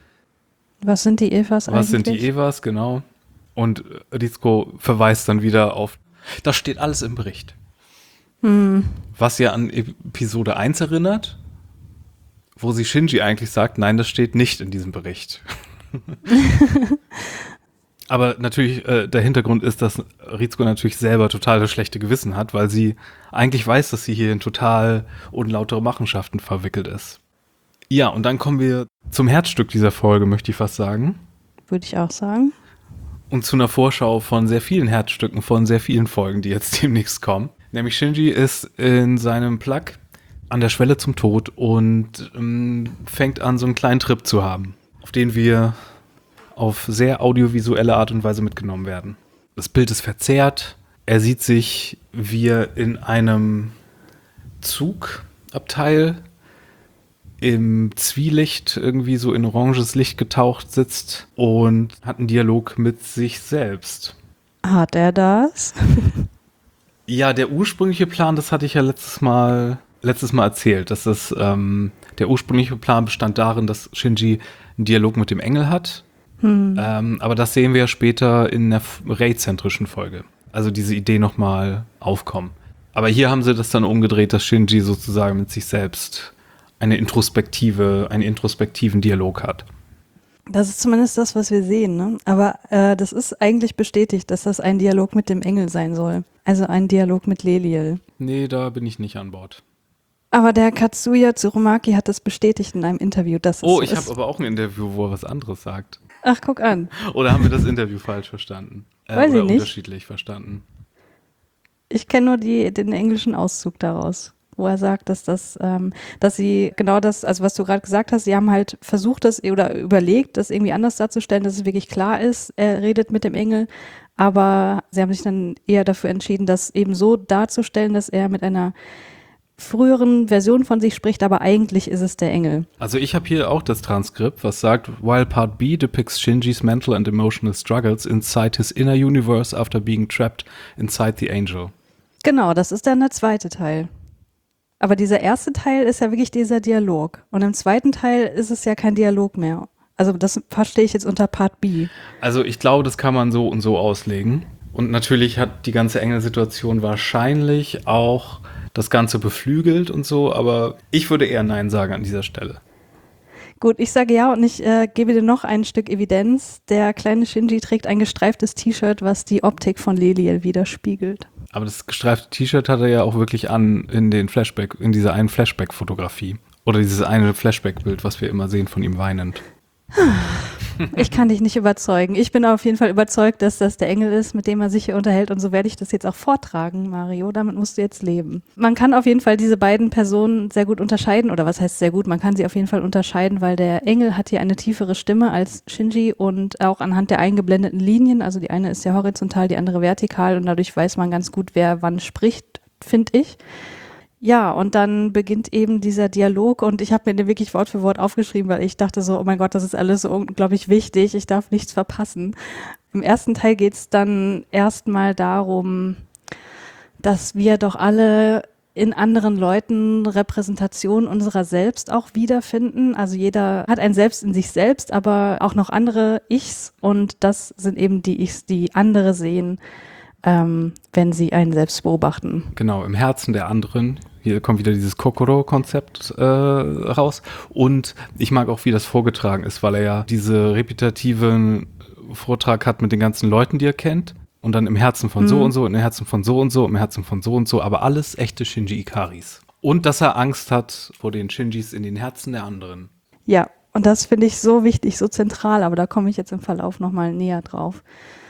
Was sind die Evas eigentlich? Was sind die Evas, genau. Und Rizko verweist dann wieder auf, das steht alles im Bericht. Hm. Was ja an Episode eins erinnert, wo sie Shinji eigentlich sagt, nein, das steht nicht in diesem Bericht. Aber natürlich, äh, der Hintergrund ist, dass Rizko natürlich selber total das schlechte Gewissen hat, weil sie eigentlich weiß, dass sie hier in total unlautere Machenschaften verwickelt ist. Ja, und dann kommen wir zum Herzstück dieser Folge, möchte ich fast sagen. Würde ich auch sagen. Und zu einer Vorschau von sehr vielen Herzstücken, von sehr vielen Folgen, die jetzt demnächst kommen. Nämlich Shinji ist in seinem Plug an der Schwelle zum Tod und ähm, fängt an, so einen kleinen Trip zu haben, auf den wir auf sehr audiovisuelle Art und Weise mitgenommen werden. Das Bild ist verzerrt. Er sieht sich, wie er in einem Zugabteil im Zwielicht irgendwie so in oranges Licht getaucht sitzt und hat einen Dialog mit sich selbst. Hat er das? Ja, der ursprüngliche Plan, das hatte ich ja letztes Mal, letztes Mal erzählt, dass das, ähm, der ursprüngliche Plan bestand darin, dass Shinji einen Dialog mit dem Engel hat. Hm. Ähm, aber das sehen wir ja später in der Rei-zentrischen Folge. Also diese Idee nochmal aufkommen. Aber hier haben sie das dann umgedreht, dass Shinji sozusagen mit sich selbst eine introspektive, einen introspektiven Dialog hat. Das ist zumindest das, was wir sehen, ne? Aber äh, das ist eigentlich bestätigt, dass das ein Dialog mit dem Engel sein soll. Also ein Dialog mit Leliel. Nee, da bin ich nicht an Bord. Aber der Katsuya Tsurumaki hat das bestätigt in einem Interview, dass es Oh, so ich ist. habe aber auch ein Interview, wo er was anderes sagt. Ach, guck an. Oder haben wir das Interview falsch verstanden? Äh, Weiß oder ich nicht. Unterschiedlich verstanden? Ich kenne nur die, den englischen Auszug daraus, wo er sagt, dass das, ähm, dass sie genau das, also was du gerade gesagt hast, sie haben halt versucht, das oder überlegt, das irgendwie anders darzustellen, dass es wirklich klar ist, er redet mit dem Engel, aber sie haben sich dann eher dafür entschieden, das eben so darzustellen, dass er mit einer früheren Version von sich spricht, aber eigentlich ist es der Engel. Also ich habe hier auch das Transkript, was sagt, while Part B depicts Shinji's mental and emotional struggles inside his inner universe after being trapped inside the angel. Genau, das ist dann der zweite Teil. Aber dieser erste Teil ist ja wirklich dieser Dialog. Und im zweiten Teil ist es ja kein Dialog mehr. Also das verstehe ich jetzt unter Part B. Also ich glaube, das kann man so und so auslegen. Und natürlich hat die ganze Engelsituation wahrscheinlich auch das Ganze beflügelt und so, aber ich würde eher Nein sagen an dieser Stelle. Gut, ich sage ja und ich äh, gebe dir noch ein Stück Evidenz. Der kleine Shinji trägt ein gestreiftes T-Shirt, was die Optik von Leliel widerspiegelt. Aber das gestreifte T-Shirt hat er ja auch wirklich an in den Flashback, in dieser einen Flashback-Fotografie. Oder dieses eine Flashback-Bild, was wir immer sehen von ihm weinend. Ich kann dich nicht überzeugen. Ich bin auf jeden Fall überzeugt, dass das der Engel ist, mit dem er sich hier unterhält. Und so werde ich das jetzt auch vortragen, Mario. Damit musst du jetzt leben. Man kann auf jeden Fall diese beiden Personen sehr gut unterscheiden. Oder was heißt sehr gut? Man kann sie auf jeden Fall unterscheiden, weil der Engel hat hier eine tiefere Stimme als Shinji und auch anhand der eingeblendeten Linien. Also die eine ist ja horizontal, die andere vertikal. Und dadurch weiß man ganz gut, wer wann spricht, finde ich. Ja, und dann beginnt eben dieser Dialog und ich habe mir den wirklich Wort für Wort aufgeschrieben, weil ich dachte so, oh mein Gott, das ist alles so unglaublich wichtig, ich darf nichts verpassen. Im ersten Teil geht es dann erstmal darum, dass wir doch alle in anderen Leuten Repräsentation unserer selbst auch wiederfinden. Also jeder hat ein Selbst in sich selbst, aber auch noch andere Ichs und das sind eben die Ichs, die andere sehen, Ähm, wenn sie einen selbst beobachten. Genau, im Herzen der anderen. Hier kommt wieder dieses Kokoro-Konzept äh, raus. Und ich mag auch, wie das vorgetragen ist, weil er ja diese repetitiven Vortrag hat mit den ganzen Leuten, die er kennt. Und dann im Herzen von mhm. so und so, im Herzen von so und so, im Herzen von so und so. Aber alles echte Shinji Ikaris. Und dass er Angst hat vor den Shinjis in den Herzen der anderen. Ja, und das finde ich so wichtig, so zentral. Aber da komme ich jetzt im Verlauf nochmal näher drauf.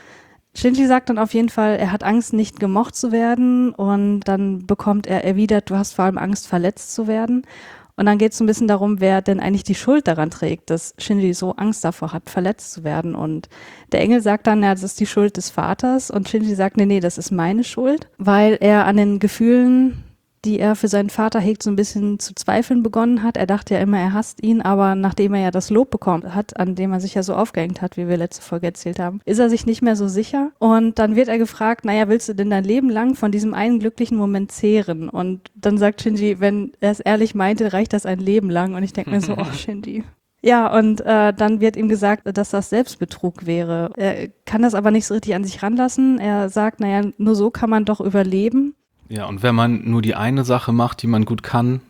Shinji sagt dann auf jeden Fall, er hat Angst, nicht gemocht zu werden und dann bekommt er erwidert, du hast vor allem Angst, verletzt zu werden. Und dann geht es so ein bisschen darum, wer denn eigentlich die Schuld daran trägt, dass Shinji so Angst davor hat, verletzt zu werden. Und der Engel sagt dann, ja, das ist die Schuld des Vaters und Shinji sagt, nee, nee, das ist meine Schuld, weil er an den Gefühlen, die er für seinen Vater hegt, so ein bisschen zu zweifeln begonnen hat. Er dachte ja immer, er hasst ihn, aber nachdem er ja das Lob bekommen hat, an dem er sich ja so aufgehängt hat, wie wir letzte Folge erzählt haben, ist er sich nicht mehr so sicher. Und dann wird er gefragt, naja, willst du denn dein Leben lang von diesem einen glücklichen Moment zehren? Und dann sagt Shinji, wenn er es ehrlich meinte, reicht das ein Leben lang. Und ich denke mir so, oh Shinji. Ja, und äh, dann wird ihm gesagt, dass das Selbstbetrug wäre. Er kann das aber nicht so richtig an sich ranlassen. Er sagt, naja, nur so kann man doch überleben. Ja, und wenn man nur die eine Sache macht, die man gut kann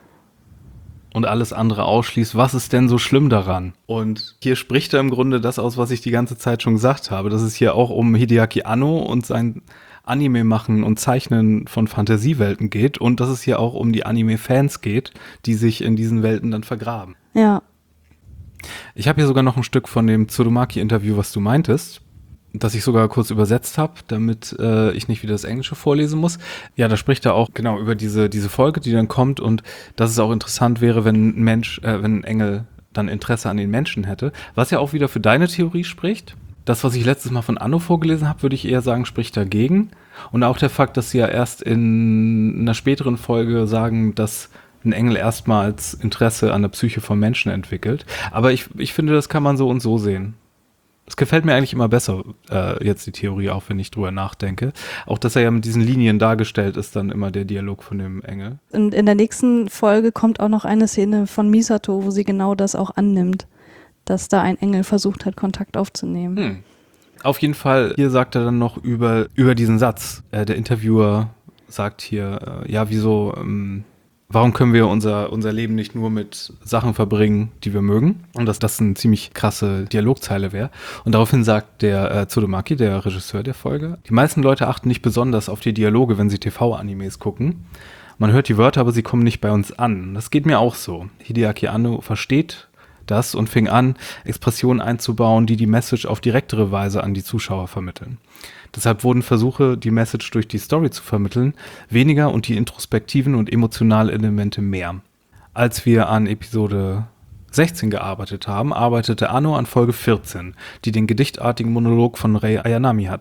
und alles andere ausschließt, was ist denn so schlimm daran? Und hier spricht er im Grunde das aus, was ich die ganze Zeit schon gesagt habe, dass es hier auch um Hideaki Anno und sein Anime machen und Zeichnen von Fantasiewelten geht und dass es hier auch um die Anime-Fans geht, die sich in diesen Welten dann vergraben. Ja. Ich habe hier sogar noch ein Stück von dem Tsurumaki-Interview, was du meintest, das ich sogar kurz übersetzt habe, damit äh, ich nicht wieder das Englische vorlesen muss. Ja, da spricht er auch genau über diese diese Folge, die dann kommt und dass es auch interessant wäre, wenn ein Mensch, äh, wenn ein Engel dann Interesse an den Menschen hätte. Was ja auch wieder für deine Theorie spricht. Das, was ich letztes Mal von Anno vorgelesen habe, würde ich eher sagen, spricht dagegen. Und auch der Fakt, dass sie ja erst in einer späteren Folge sagen, dass ein Engel erstmals Interesse an der Psyche von Menschen entwickelt. Aber ich, ich finde, das kann man so und so sehen. Es gefällt mir eigentlich immer besser, äh, jetzt die Theorie, auch wenn ich drüber nachdenke. Auch, dass er ja mit diesen Linien dargestellt ist, dann immer der Dialog von dem Engel. Und in der nächsten Folge kommt auch noch eine Szene von Misato, wo sie genau das auch annimmt, dass da ein Engel versucht hat, Kontakt aufzunehmen. Hm. Auf jeden Fall, hier sagt er dann noch über, über diesen Satz. Äh, der Interviewer sagt hier, äh, ja, wieso... Ähm, Warum können wir unser, unser Leben nicht nur mit Sachen verbringen, die wir mögen? Und dass das eine ziemlich krasse Dialogzeile wäre. Und daraufhin sagt der äh, Tsurumaki, der Regisseur der Folge, die meisten Leute achten nicht besonders auf die Dialoge, wenn sie T V-Animes gucken. Man hört die Wörter, aber sie kommen nicht bei uns an. Das geht mir auch so. Hideaki Anno versteht das und fing an, Expressionen einzubauen, die die Message auf direktere Weise an die Zuschauer vermitteln. Deshalb wurden Versuche, die Message durch die Story zu vermitteln, weniger und die introspektiven und emotionalen Elemente mehr. Als wir an Episode sechzehn gearbeitet haben, arbeitete Anno an Folge vierzehn, die den gedichtartigen Monolog von Rei Ayanami hat.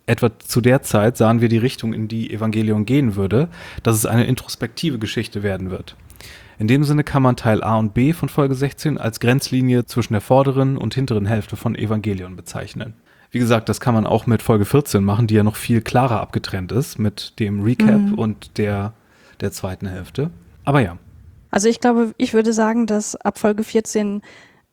etwa zu der Zeit sahen wir die Richtung, in die Evangelion gehen würde, dass es eine introspektive Geschichte werden wird. In dem Sinne kann man Teil A und B von Folge sechzehn als Grenzlinie zwischen der vorderen und hinteren Hälfte von Evangelion bezeichnen. Wie gesagt, das kann man auch mit Folge vierzehn machen, die ja noch viel klarer abgetrennt ist mit dem Recap mhm. und der, der zweiten Hälfte. Aber ja. Also ich glaube, ich würde sagen, dass ab Folge vierzehn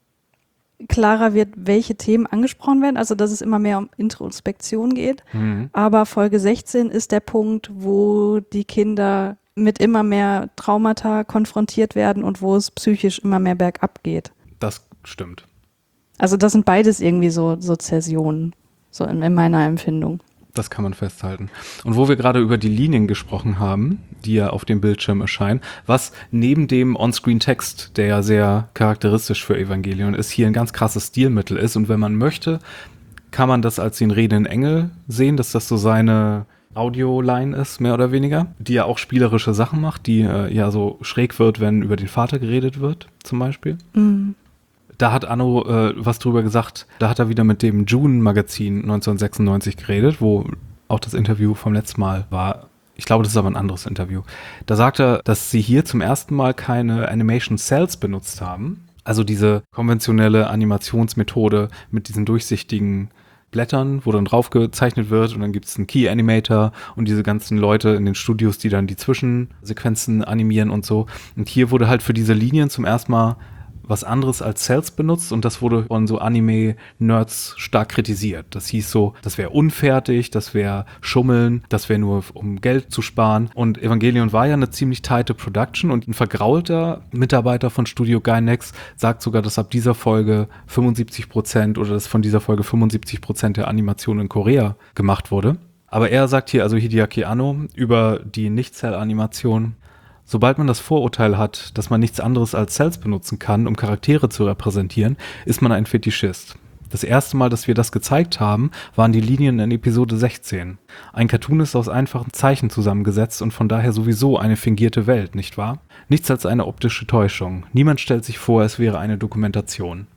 klarer wird, welche Themen angesprochen werden, also dass es immer mehr um Introspektion geht. Mhm. Aber Folge sechzehn ist der Punkt, wo die Kinder mit immer mehr Traumata konfrontiert werden und wo es psychisch immer mehr bergab geht. Das stimmt. Also das sind beides irgendwie so, so Zäsionen, so in, in meiner Empfindung. Das kann man festhalten. Und wo wir gerade über die Linien gesprochen haben, die ja auf dem Bildschirm erscheinen, was neben dem On-Screen-Text, der ja sehr charakteristisch für Evangelion ist, hier ein ganz krasses Stilmittel ist. Und wenn man möchte, kann man das als den redenden Engel sehen, dass das so seine Audioline ist, mehr oder weniger, die ja auch spielerische Sachen macht, die äh, ja so schräg wird, wenn über den Vater geredet wird, zum Beispiel. Mhm. Da hat Anno äh, was drüber gesagt, da hat er wieder mit dem June-Magazin neunzehnhundertsechsundneunzig geredet, wo auch das Interview vom letzten Mal war. Ich glaube, das ist aber ein anderes Interview. Da sagt er, dass sie hier zum ersten Mal keine Animation Cells benutzt haben. Also diese konventionelle Animationsmethode mit diesen durchsichtigen Blättern, wo dann drauf gezeichnet wird und dann gibt es einen Key Animator und diese ganzen Leute in den Studios, die dann die Zwischensequenzen animieren und so. Und hier wurde halt für diese Linien zum ersten Mal was anderes als Cells benutzt und das wurde von so Anime-Nerds stark kritisiert. Das hieß so, das wäre unfertig, das wäre Schummeln, das wäre nur um Geld zu sparen. Und Evangelion war ja eine ziemlich tighte Production und ein vergraulter Mitarbeiter von Studio Gainax sagt sogar, dass ab dieser Folge fünfundsiebzig Prozent oder dass von dieser Folge fünfundsiebzig Prozent der Animation in Korea gemacht wurde. Aber er sagt hier, also Hideaki Anno, über die Nicht-Cell-Animation: Sobald man das Vorurteil hat, dass man nichts anderes als Cells benutzen kann, um Charaktere zu repräsentieren, ist man ein Fetischist. Das erste Mal, dass wir das gezeigt haben, waren die Linien in Episode sechzehn. Ein Cartoon ist aus einfachen Zeichen zusammengesetzt und von daher sowieso eine fingierte Welt, nicht wahr? Nichts als eine optische Täuschung. Niemand stellt sich vor, es wäre eine Dokumentation.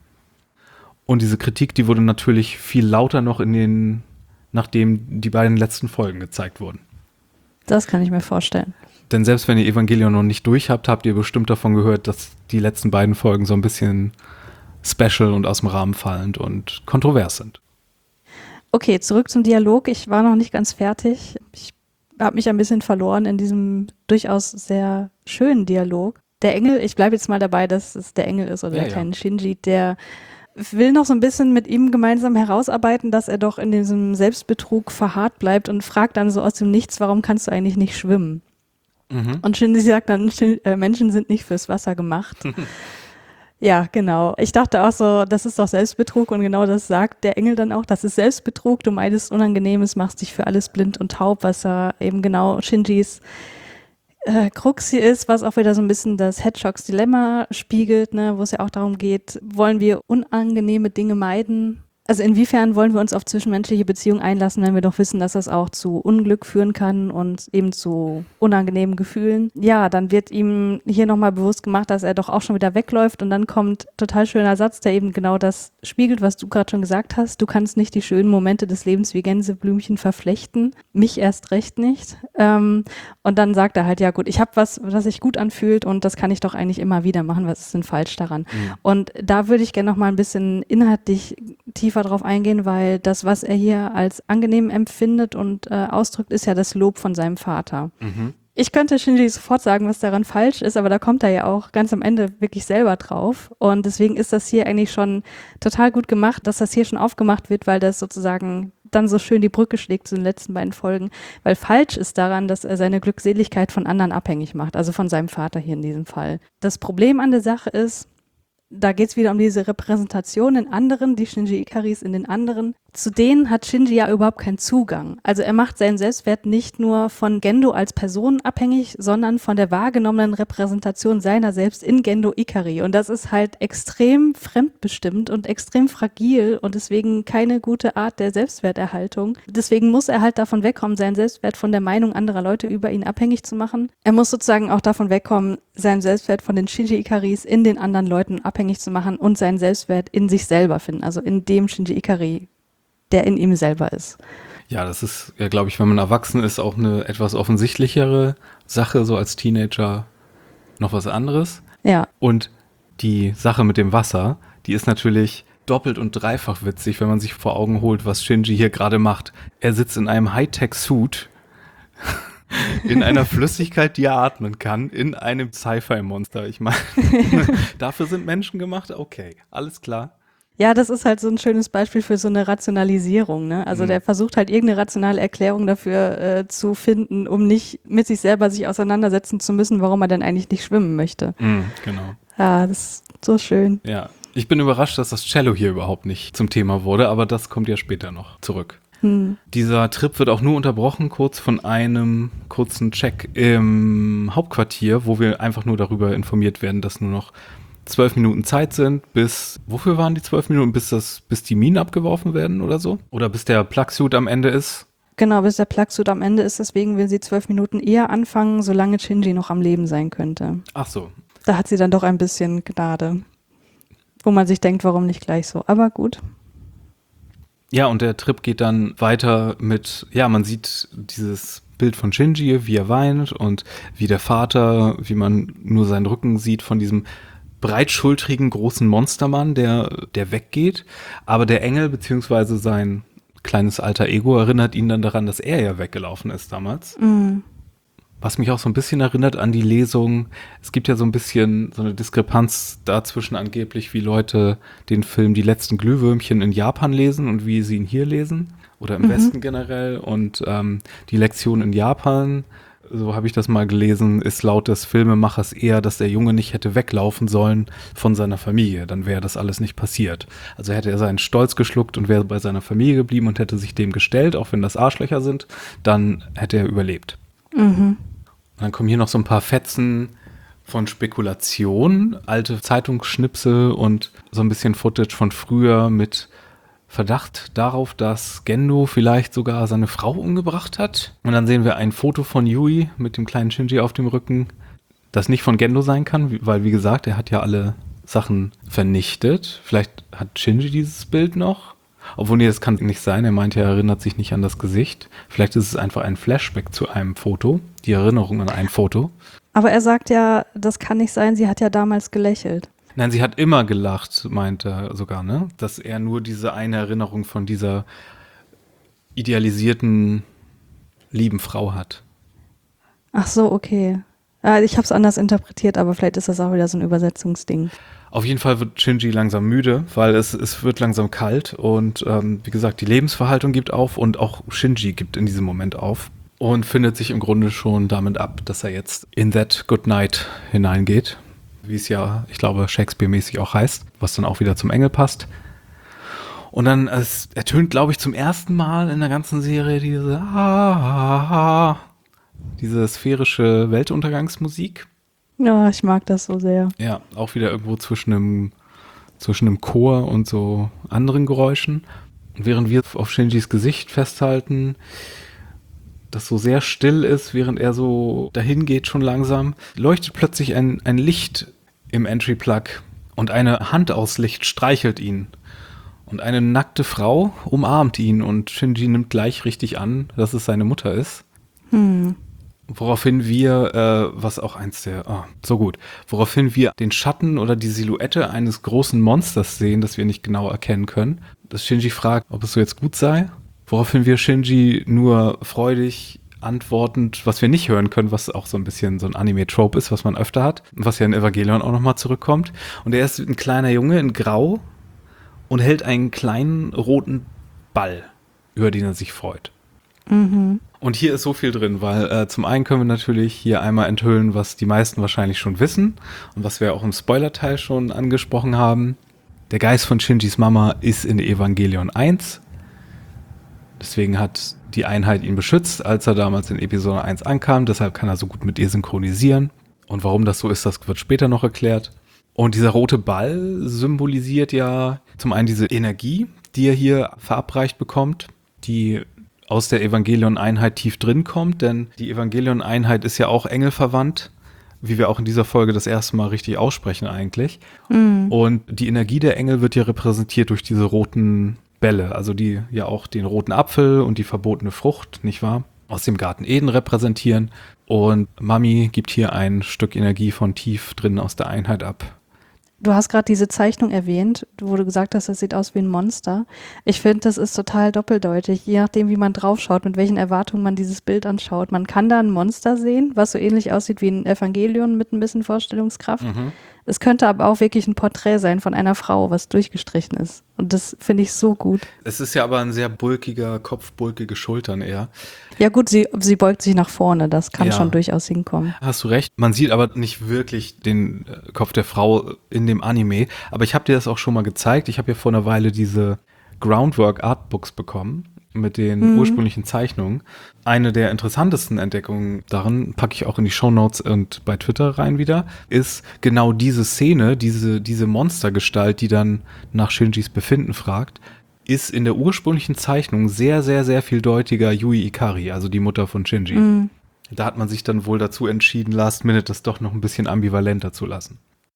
Und diese Kritik, die wurde natürlich viel lauter noch in den, nachdem die beiden letzten Folgen gezeigt wurden. Das kann ich mir vorstellen. Denn selbst wenn ihr Evangelion noch nicht durch habt, habt ihr bestimmt davon gehört, dass die letzten beiden Folgen so ein bisschen special und aus dem Rahmen fallend und kontrovers sind. Okay, zurück zum Dialog. Ich war noch nicht ganz fertig. Ich habe mich ein bisschen verloren in diesem durchaus sehr schönen Dialog. Der Engel, ich bleibe jetzt mal dabei, dass es der Engel ist oder ja, der kleine ja. Shinji, der will noch so ein bisschen mit ihm gemeinsam herausarbeiten, dass er doch in diesem Selbstbetrug verharrt bleibt und fragt dann so aus dem Nichts, warum kannst du eigentlich nicht schwimmen? Mhm. Und Shinji sagt dann, äh, Menschen sind nicht fürs Wasser gemacht. Ja, genau. Ich dachte auch so, das ist doch Selbstbetrug und genau das sagt der Engel dann auch, das ist Selbstbetrug, du meidest Unangenehmes, machst dich für alles blind und taub, was er eben genau Shinjis äh, Krux hier ist, was auch wieder so ein bisschen das Hedgehogs Dilemma spiegelt, ne, wo es ja auch darum geht, wollen wir unangenehme Dinge meiden? Also inwiefern wollen wir uns auf zwischenmenschliche Beziehungen einlassen, wenn wir doch wissen, dass das auch zu Unglück führen kann und eben zu unangenehmen Gefühlen? Ja, dann wird ihm hier nochmal bewusst gemacht, dass er doch auch schon wieder wegläuft und dann kommt total schöner Satz, der eben genau das spiegelt, was du gerade schon gesagt hast. Du kannst nicht die schönen Momente des Lebens wie Gänseblümchen verflechten, mich erst recht nicht. Ähm, und dann sagt er halt, ja gut, ich habe was, was sich gut anfühlt und das kann ich doch eigentlich immer wieder machen, was ist denn falsch daran? Mhm. Und da würde ich gerne nochmal ein bisschen inhaltlich tiefer drauf eingehen, weil das, was er hier als angenehm empfindet und äh, ausdrückt, ist ja das Lob von seinem Vater. Mhm. Ich könnte Shinji sofort sagen, was daran falsch ist, aber da kommt er ja auch ganz am Ende wirklich selber drauf und deswegen ist das hier eigentlich schon total gut gemacht, dass das hier schon aufgemacht wird, weil das sozusagen dann so schön die Brücke schlägt zu den letzten beiden Folgen, weil falsch ist daran, dass er seine Glückseligkeit von anderen abhängig macht, also von seinem Vater hier in diesem Fall. Das Problem an der Sache ist, da geht es wieder um diese Repräsentation in anderen, die Shinji Ikaris in den anderen. Zu denen hat Shinji ja überhaupt keinen Zugang. Also er macht seinen Selbstwert nicht nur von Gendo als Person abhängig, sondern von der wahrgenommenen Repräsentation seiner selbst in Gendo Ikari. Und das ist halt extrem fremdbestimmt und extrem fragil und deswegen keine gute Art der Selbstwerterhaltung. Deswegen muss er halt davon wegkommen, seinen Selbstwert von der Meinung anderer Leute über ihn abhängig zu machen. Er muss sozusagen auch davon wegkommen, seinen Selbstwert von den Shinji Ikaris in den anderen Leuten abhängig zu machen und seinen Selbstwert in sich selber finden, also in dem Shinji Ikari, der in ihm selber ist. Ja, das ist ja, glaube ich, wenn man erwachsen ist, auch eine etwas offensichtlichere Sache, so als Teenager noch was anderes. Ja. Und die Sache mit dem Wasser, die ist natürlich doppelt und dreifach witzig, wenn man sich vor Augen holt, was Shinji hier gerade macht. Er sitzt in einem Hightech-Suit, in einer Flüssigkeit, die er atmen kann, in einem Sci-Fi-Monster. Ich meine, dafür sind Menschen gemacht? Okay, alles klar. Ja, das ist halt so ein schönes Beispiel für so eine Rationalisierung, ne? Also mhm. der versucht halt irgendeine rationale Erklärung dafür äh, zu finden, um nicht mit sich selber sich auseinandersetzen zu müssen, warum er denn eigentlich nicht schwimmen möchte. Mhm, genau. Ja, das ist so schön. Ja, ich bin überrascht, dass das Cello hier überhaupt nicht zum Thema wurde, aber das kommt ja später noch zurück. Hm. Dieser Trip wird auch nur unterbrochen, kurz von einem kurzen Check im Hauptquartier, wo wir einfach nur darüber informiert werden, dass nur noch zwölf Minuten Zeit sind, bis, wofür waren die zwölf Minuten, bis das, bis die Minen abgeworfen werden oder so? Oder bis der Plugsuit am Ende ist? Genau, bis der Plugsuit am Ende ist, deswegen will sie zwölf Minuten eher anfangen, solange Shinji noch am Leben sein könnte. Ach so. Da hat sie dann doch ein bisschen Gnade, wo man sich denkt, warum nicht gleich so, aber gut. Ja, und der Trip geht dann weiter mit, ja, man sieht dieses Bild von Shinji, wie er weint und wie der Vater, wie man nur seinen Rücken sieht von diesem breitschultrigen großen Monstermann, der, der weggeht. Aber der Engel beziehungsweise sein kleines alter Ego erinnert ihn dann daran, dass er ja weggelaufen ist damals. Mhm. Was mich auch so ein bisschen erinnert an die Lesung, es gibt ja so ein bisschen so eine Diskrepanz dazwischen angeblich, wie Leute den Film Die letzten Glühwürmchen in Japan lesen und wie sie ihn hier lesen oder im mhm. Westen generell. Und ähm, die Lektion in Japan, so habe ich das mal gelesen, ist laut des Filmemachers eher, dass der Junge nicht hätte weglaufen sollen von seiner Familie. Dann wäre das alles nicht passiert. Also hätte er seinen Stolz geschluckt und wäre bei seiner Familie geblieben und hätte sich dem gestellt, auch wenn das Arschlöcher sind, dann hätte er überlebt. Mhm. Und dann kommen hier noch so ein paar Fetzen von Spekulation, alte Zeitungsschnipsel und so ein bisschen Footage von früher mit Verdacht darauf, dass Gendo vielleicht sogar seine Frau umgebracht hat. Und dann sehen wir ein Foto von Yui mit dem kleinen Shinji auf dem Rücken, das nicht von Gendo sein kann, weil wie gesagt, er hat ja alle Sachen vernichtet. Vielleicht hat Shinji dieses Bild noch. Obwohl, nee, das kann nicht sein. Er meinte, er erinnert sich nicht an das Gesicht. Vielleicht ist es einfach ein Flashback zu einem Foto. Die Erinnerung an ein Foto. Aber er sagt ja, das kann nicht sein. Sie hat ja damals gelächelt. Nein, sie hat immer gelacht, meint er sogar, ne? Dass er nur diese eine Erinnerung von dieser idealisierten, lieben Frau hat. Ach so, okay. Ja, ich habe es anders interpretiert, aber vielleicht ist das auch wieder so ein Übersetzungsding. Auf jeden Fall wird Shinji langsam müde, weil es, es wird langsam kalt und ähm, wie gesagt, die Lebensverhaltung gibt auf und auch Shinji gibt in diesem Moment auf und findet sich im Grunde schon damit ab, dass er jetzt in that good night hineingeht, wie es ja, ich glaube, Shakespeare-mäßig auch heißt, was dann auch wieder zum Engel passt. Und dann es ertönt, glaube ich, zum ersten Mal in der ganzen Serie diese ah, diese sphärische Weltuntergangsmusik. Ja, ich mag das so sehr. Ja, auch wieder irgendwo zwischen einem, zwischen einem Chor und so anderen Geräuschen. Und während wir auf Shinjis Gesicht festhalten, das so sehr still ist, während er so dahin geht schon langsam, leuchtet plötzlich ein, ein Licht im Entry-Plug und eine Hand aus Licht streichelt ihn. Und eine nackte Frau umarmt ihn und Shinji nimmt gleich richtig an, dass es seine Mutter ist. Hm. Woraufhin wir, äh, was auch eins der, oh, so gut, woraufhin wir den Schatten oder die Silhouette eines großen Monsters sehen, das wir nicht genau erkennen können. Dass Shinji fragt, ob es so jetzt gut sei. Woraufhin wir Shinji nur freudig antwortend, was wir nicht hören können, was auch so ein bisschen so ein Anime-Trope ist, was man öfter hat. Was ja in Evangelion auch nochmal zurückkommt. Und er ist ein kleiner Junge in Grau und hält einen kleinen roten Ball, über den er sich freut. Mhm. Und hier ist so viel drin, weil äh, zum einen können wir natürlich hier einmal enthüllen, was die meisten wahrscheinlich schon wissen und was wir auch im Spoiler-Teil schon angesprochen haben. Der Geist von Shinjis Mama ist in Evangelion eins. Deswegen hat die Einheit ihn beschützt, als er damals in Episode eins ankam. Deshalb kann er so gut mit ihr synchronisieren. Und warum das so ist, das wird später noch erklärt. Und dieser rote Ball symbolisiert ja zum einen diese Energie, die er hier verabreicht bekommt, die aus der Evangelion-Einheit tief drin kommt, denn die Evangelion-Einheit ist ja auch engelverwandt, wie wir auch in dieser Folge das erste Mal richtig aussprechen eigentlich. Mhm. Und die Energie der Engel wird ja repräsentiert durch diese roten Bälle, also die ja auch den roten Apfel und die verbotene Frucht, nicht wahr, aus dem Garten Eden repräsentieren. Und Mami gibt hier ein Stück Energie von tief drin aus der Einheit ab. Du hast gerade diese Zeichnung erwähnt, wo du gesagt hast, das sieht aus wie ein Monster. Ich finde, das ist total doppeldeutig, je nachdem, wie man draufschaut, mit welchen Erwartungen man dieses Bild anschaut. Man kann da ein Monster sehen, was so ähnlich aussieht wie ein Evangelion mit ein bisschen Vorstellungskraft. Mhm. Es könnte aber auch wirklich ein Porträt sein von einer Frau, was durchgestrichen ist. Und das finde ich so gut. Es ist ja aber ein sehr bulkiger Kopf, bulkige Schultern eher. Ja gut, sie, sie beugt sich nach vorne, das kann ja schon durchaus hinkommen. Hast du recht. Man sieht aber nicht wirklich den Kopf der Frau in dem Anime. Aber ich habe dir das auch schon mal gezeigt. Ich habe ja vor einer Weile diese Groundwork Artbooks bekommen mit den mhm. ursprünglichen Zeichnungen. Eine der interessantesten Entdeckungen darin, packe ich auch in die Shownotes und bei Twitter rein wieder, ist genau diese Szene, diese, diese Monstergestalt, die dann nach Shinjis Befinden fragt, ist in der ursprünglichen Zeichnung sehr, sehr, sehr viel deutiger Yui Ikari, also die Mutter von Shinji. Mhm. Da hat man sich dann wohl dazu entschieden, last minute das doch noch ein bisschen ambivalenter zu lassen.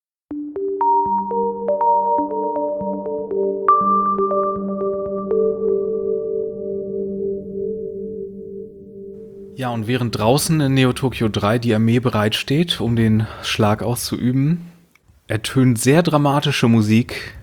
Ja, und während draußen in Neo Tokyo drei die Armee bereitsteht, um den Schlag auszuüben, ertönt sehr dramatische Musik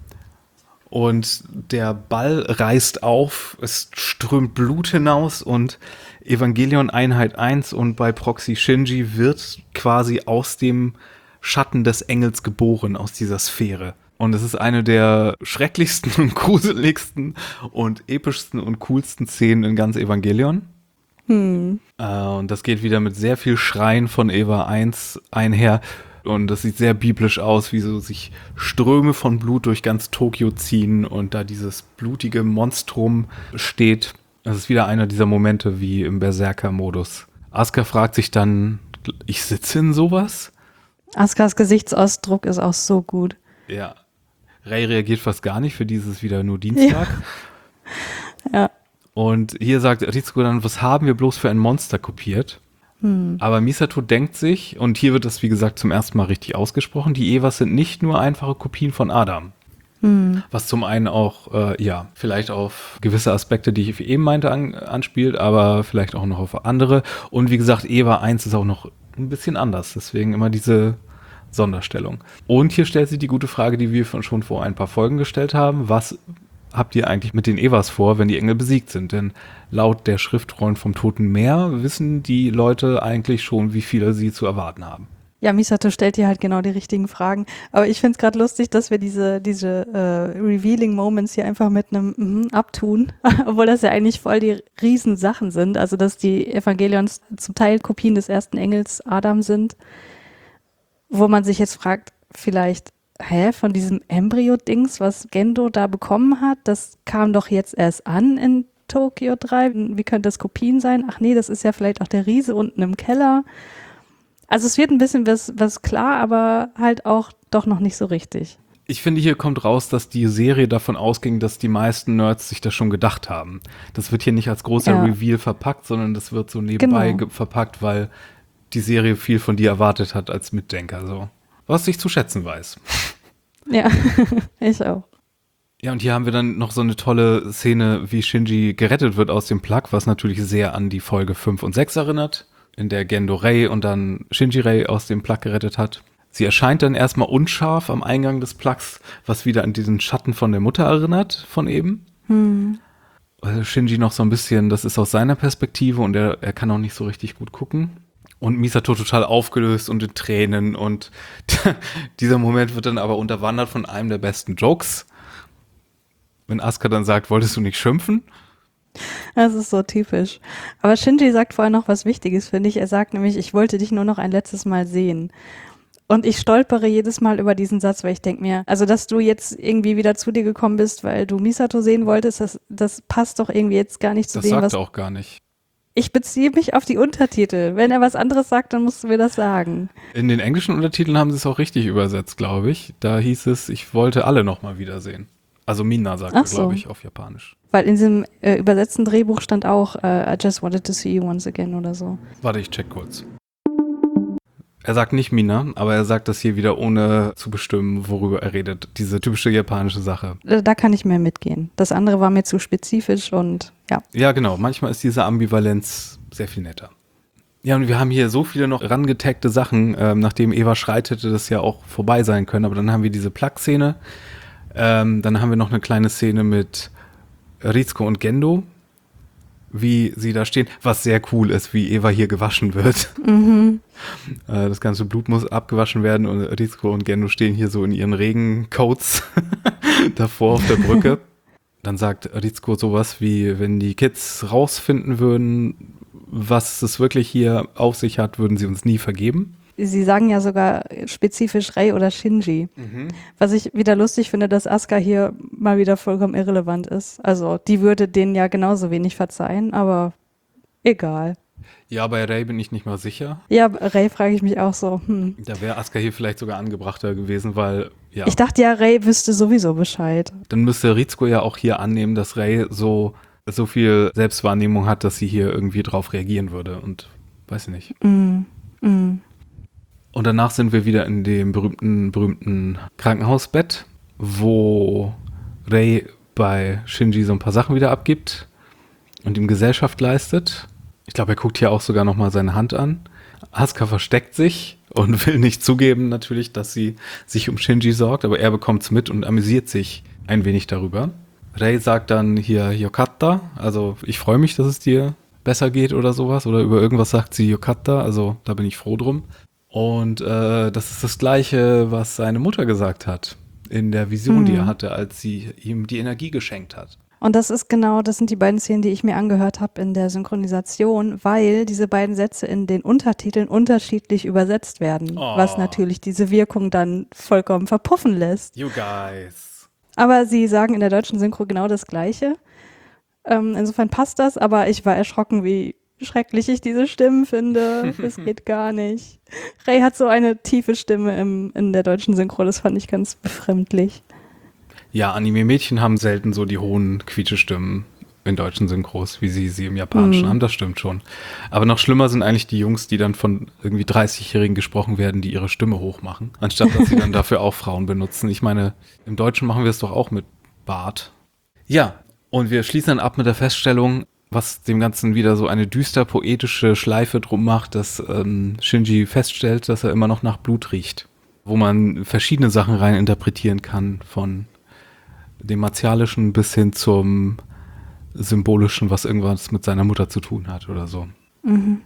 und der Ball reißt auf, es strömt Blut hinaus und Evangelion Einheit eins und bei Proxy Shinji wird quasi aus dem Schatten des Engels geboren, aus dieser Sphäre. Und es ist eine der schrecklichsten und gruseligsten und epischsten und coolsten Szenen in ganz Evangelion. Hm. Äh, und das geht wieder mit sehr viel Schreien von Eva eins einher. Und das sieht sehr biblisch aus, wie so sich Ströme von Blut durch ganz Tokio ziehen und da dieses blutige Monstrum steht. Das ist wieder einer dieser Momente wie im Berserker-Modus. Asuka fragt sich dann, ich sitze in sowas? Askas Gesichtsausdruck ist auch so gut. Ja. Rei reagiert fast gar nicht, für dieses wieder nur Dienstag. Ja. ja. Und hier sagt Ritsuko dann, was haben wir bloß für ein Monster kopiert? Hm. Aber Misato denkt sich, und hier wird das wie gesagt zum ersten Mal richtig ausgesprochen, die Evas sind nicht nur einfache Kopien von Adam. Hm. Was zum einen auch, äh, ja, vielleicht auf gewisse Aspekte, die ich eben meinte, an, anspielt, aber vielleicht auch noch auf andere. Und wie gesagt, Eva eins ist auch noch ein bisschen anders, deswegen immer diese Sonderstellung. Und hier stellt sie die gute Frage, die wir schon vor ein paar Folgen gestellt haben, was habt ihr eigentlich mit den Evas vor, wenn die Engel besiegt sind? Denn laut der Schriftrollen vom Toten Meer wissen die Leute eigentlich schon, wie viele sie zu erwarten haben. Ja, Misato stellt dir halt genau die richtigen Fragen. Aber ich finde es gerade lustig, dass wir diese, diese äh, Revealing Moments hier einfach mit einem mm, abtun, obwohl das ja eigentlich voll die Riesensachen sind. Also, dass die Evangelions zum Teil Kopien des ersten Engels Adam sind, wo man sich jetzt fragt, vielleicht hä, von diesem Embryo-Dings, was Gendo da bekommen hat, das kam doch jetzt erst an in Tokyo drei. Wie könnte das Kopien sein? Ach nee, das ist ja vielleicht auch der Riese unten im Keller. Also es wird ein bisschen was, was klar, aber halt auch doch noch nicht so richtig. Ich finde, hier kommt raus, dass die Serie davon ausging, dass die meisten Nerds sich das schon gedacht haben. Das wird hier nicht als großer ja. Reveal verpackt, sondern das wird so nebenbei genau. verpackt, weil die Serie viel von dir erwartet hat als Mitdenker. So. Was ich zu schätzen weiß. Ja, ich auch. Ja, und hier haben wir dann noch so eine tolle Szene, wie Shinji gerettet wird aus dem Plug, was natürlich sehr an die Folge fünf und sechs erinnert, in der Gendo Rei und dann Shinji Rei aus dem Plug gerettet hat. Sie erscheint dann erstmal unscharf am Eingang des Plugs, was wieder an diesen Schatten von der Mutter erinnert, von eben. Hm. Also Shinji noch so ein bisschen, das ist aus seiner Perspektive und er, er kann auch nicht so richtig gut gucken. Und Misato total aufgelöst und in Tränen und dieser Moment wird dann aber unterwandert von einem der besten Jokes. Wenn Asuka dann sagt, wolltest du nicht schimpfen? Das ist so typisch. Aber Shinji sagt vorher noch was Wichtiges, finde ich. Er sagt nämlich, ich wollte dich nur noch ein letztes Mal sehen. Und ich stolpere jedes Mal über diesen Satz, weil ich denke mir, also dass du jetzt irgendwie wieder zu dir gekommen bist, weil du Misato sehen wolltest, das, das passt doch irgendwie jetzt gar nicht zu das dem, was... Das sagt er auch gar nicht. Ich beziehe mich auf die Untertitel. Wenn er was anderes sagt, dann musst du mir das sagen. In den englischen Untertiteln haben sie es auch richtig übersetzt, glaube ich. Da hieß es, ich wollte alle nochmal wiedersehen. Also Mina sagt er, so. glaube ich, auf Japanisch. Weil in diesem äh, übersetzten Drehbuch stand auch, uh, I just wanted to see you once again oder so. Warte, ich check kurz. Er sagt nicht Mina, aber er sagt das hier wieder ohne zu bestimmen, worüber er redet. Diese typische japanische Sache. Da kann ich mehr mitgehen. Das andere war mir zu spezifisch und ja. Ja, genau. Manchmal ist diese Ambivalenz sehr viel netter. Ja, und wir haben hier so viele noch rangetaggte Sachen, ähm, nachdem Eva schreit, hätte das ja auch vorbei sein können. Aber dann haben wir diese Plug-Szene. Ähm, dann haben wir noch eine kleine Szene mit Rizko und Gendo, wie sie da stehen, was sehr cool ist, wie Eva hier gewaschen wird. Mhm. Äh, das ganze Blut muss abgewaschen werden und Rizko und Gendo stehen hier so in ihren Regencoats davor auf der Brücke. Dann sagt Rizko sowas wie, wenn die Kids rausfinden würden, was es wirklich hier auf sich hat, würden sie uns nie vergeben. Sie sagen ja sogar spezifisch Rei oder Shinji. Mhm. Was ich wieder lustig finde, dass Asuka hier mal wieder vollkommen irrelevant ist. Also die würde denen ja genauso wenig verzeihen, aber egal. Ja, bei Rei bin ich nicht mal sicher. Ja, Rei frage ich mich auch so. Hm. Da wäre Asuka hier vielleicht sogar angebrachter gewesen, weil, ja. Ich dachte ja, Rei wüsste sowieso Bescheid. Dann müsste Rizko ja auch hier annehmen, dass Rei so, so viel Selbstwahrnehmung hat, dass sie hier irgendwie drauf reagieren würde und weiß ich nicht. Mm, mm. Und danach sind wir wieder in dem berühmten, berühmten Krankenhausbett, wo Rei bei Shinji so ein paar Sachen wieder abgibt und ihm Gesellschaft leistet. Ich glaube, er guckt hier auch sogar nochmal seine Hand an. Asuka versteckt sich und will nicht zugeben natürlich, dass sie sich um Shinji sorgt, aber er bekommt es mit und amüsiert sich ein wenig darüber. Rei sagt dann hier Yokatta, also ich freue mich, dass es dir besser geht oder sowas, oder über irgendwas sagt sie Yokatta, also da bin ich froh drum. Und äh, das ist das Gleiche, was seine Mutter gesagt hat in der Vision, mhm. die er hatte, als sie ihm die Energie geschenkt hat. Und das ist genau, das sind die beiden Szenen, die ich mir angehört habe in der Synchronisation, weil diese beiden Sätze in den Untertiteln unterschiedlich übersetzt werden, oh. was natürlich diese Wirkung dann vollkommen verpuffen lässt. You guys. Aber sie sagen in der deutschen Synchro genau das Gleiche. Ähm, insofern passt das, aber ich war erschrocken, wie schrecklich ich diese Stimmen finde. Das geht gar nicht. Rei hat so eine tiefe Stimme im, in der deutschen Synchro, das fand ich ganz befremdlich. Ja, Anime-Mädchen haben selten so die hohen Quietschestimmen in deutschen Synchros, wie sie sie im Japanischen mm. haben, das stimmt schon. Aber noch schlimmer sind eigentlich die Jungs, die dann von irgendwie dreißigjährigen gesprochen werden, die ihre Stimme hochmachen, anstatt dass sie dann dafür auch Frauen benutzen. Ich meine, im Deutschen machen wir es doch auch mit Bart. Ja, und wir schließen dann ab mit der Feststellung, was dem Ganzen wieder so eine düster poetische Schleife drum macht, dass ähm, Shinji feststellt, dass er immer noch nach Blut riecht. Wo man verschiedene Sachen rein interpretieren kann, von dem Martialischen bis hin zum Symbolischen, was irgendwas mit seiner Mutter zu tun hat oder so. Mhm.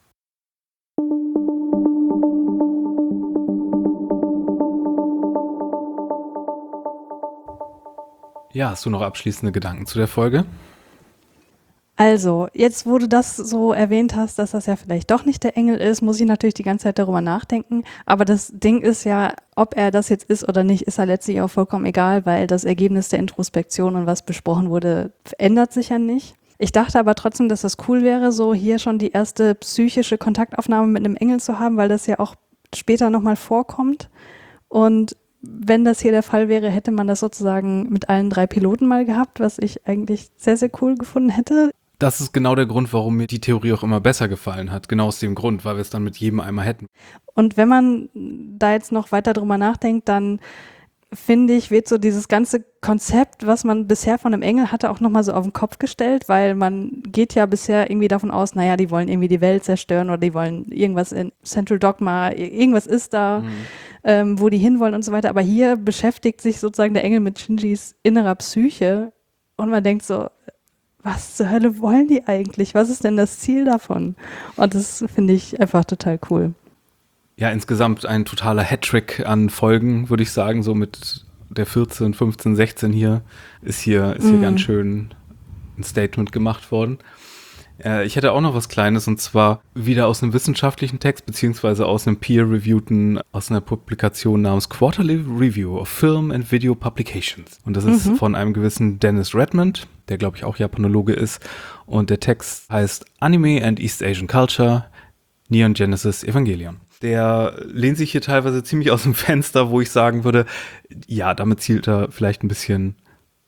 Ja, hast du noch abschließende Gedanken zu der Folge? Also, jetzt wo du das so erwähnt hast, dass das ja vielleicht doch nicht der Engel ist, muss ich natürlich die ganze Zeit darüber nachdenken. Aber das Ding ist ja, ob er das jetzt ist oder nicht, ist ja letztlich auch vollkommen egal, weil das Ergebnis der Introspektion und was besprochen wurde, ändert sich ja nicht. Ich dachte aber trotzdem, dass das cool wäre, so hier schon die erste psychische Kontaktaufnahme mit einem Engel zu haben, weil das ja auch später nochmal vorkommt. Und wenn das hier der Fall wäre, hätte man das sozusagen mit allen drei Piloten mal gehabt, was ich eigentlich sehr, sehr cool gefunden hätte. Das ist genau der Grund, warum mir die Theorie auch immer besser gefallen hat. Genau aus dem Grund, weil wir es dann mit jedem einmal hätten. Und wenn man da jetzt noch weiter drüber nachdenkt, dann finde ich, wird so dieses ganze Konzept, was man bisher von einem Engel hatte, auch nochmal so auf den Kopf gestellt, weil man geht ja bisher irgendwie davon aus, naja, die wollen irgendwie die Welt zerstören oder die wollen irgendwas in Central Dogma, irgendwas ist da, mhm. ähm, wo die hinwollen und so weiter. Aber hier beschäftigt sich sozusagen der Engel mit Shinjis innerer Psyche und man denkt so, was zur Hölle wollen die eigentlich? Was ist denn das Ziel davon? Und das finde ich einfach total cool. Ja, insgesamt ein totaler Hattrick an Folgen, würde ich sagen, so mit der vierzehn, fünfzehn, sechzehn hier ist hier, ist hier mm. ganz schön ein Statement gemacht worden. Äh, ich hätte auch noch was Kleines und zwar wieder aus einem wissenschaftlichen Text, beziehungsweise aus einem peer-reviewten, aus einer Publikation namens Quarterly Review of Film and Video Publications. Und das ist mhm. von einem gewissen Dennis Redmond, der glaube ich auch Japanologe ist. Und der Text heißt Anime and East Asian Culture, Neon Genesis Evangelion. Der lehnt sich hier teilweise ziemlich aus dem Fenster, wo ich sagen würde, ja, damit zielt er vielleicht ein bisschen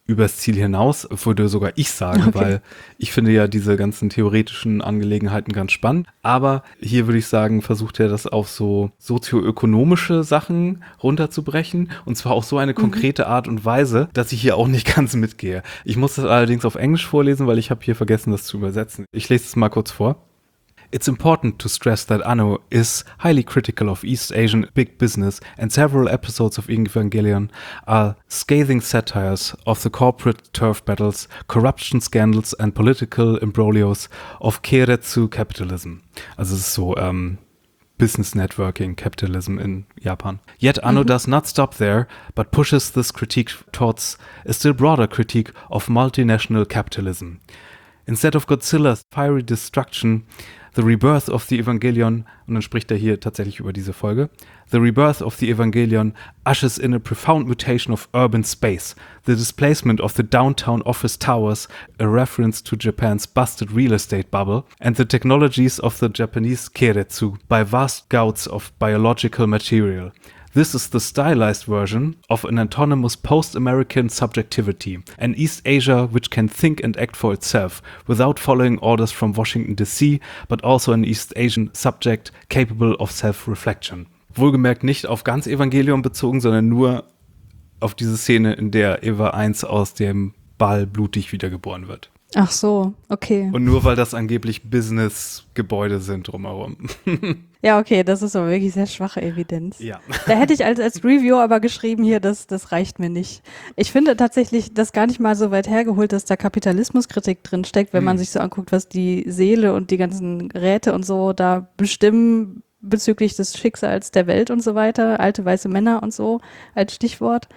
übers Ziel hinaus, würde sogar ich sagen, okay. Weil ich finde ja diese ganzen theoretischen Angelegenheiten ganz spannend. Aber hier würde ich sagen, versucht er das auf so sozioökonomische Sachen runterzubrechen. Und zwar auf so eine konkrete mhm. Art und Weise, dass ich hier auch nicht ganz mitgehe. Ich muss das allerdings auf Englisch vorlesen, weil ich habe hier vergessen, das zu übersetzen. Ich lese es mal kurz vor. It's important to stress that Anno is highly critical of East Asian big business, and several episodes of Evangelion are scathing satires of the corporate turf battles, corruption scandals and political imbroglios of Keiretsu capitalism. Also es ist so ähm, Business Networking Capitalism in Japan. Yet Anno mm-hmm. does not stop there, but pushes this critique towards a still broader critique of multinational capitalism. Instead of Godzilla's fiery destruction, The Rebirth of the Evangelion, und dann spricht er hier tatsächlich über diese Folge, The Rebirth of the Evangelion ushers in a profound mutation of urban space, the displacement of the downtown office towers, a reference to Japan's busted real estate bubble, and the technologies of the Japanese Keiretsu by vast gouts of biological material. This is the stylized version of an autonomous post-American subjectivity, an East Asia which can think and act for itself, without following orders from Washington D C, but also an East Asian subject capable of self-reflection. Wohlgemerkt nicht auf ganz Evangelion bezogen, sondern nur auf diese Szene, in der Eva eins aus dem Ball blutig wiedergeboren wird. Ach so, okay. Und nur weil das angeblich Business-Gebäude sind drumherum. Ja, okay, das ist aber wirklich sehr schwache Evidenz. Ja. Da hätte ich als, als Review aber geschrieben hier, das, das reicht mir nicht. Ich finde tatsächlich das gar nicht mal so weit hergeholt, dass da Kapitalismuskritik drin steckt, wenn hm. man sich so anguckt, was die Seele und die ganzen Räte und so da bestimmen bezüglich des Schicksals der Welt und so weiter, alte weiße Männer und so als Stichwort.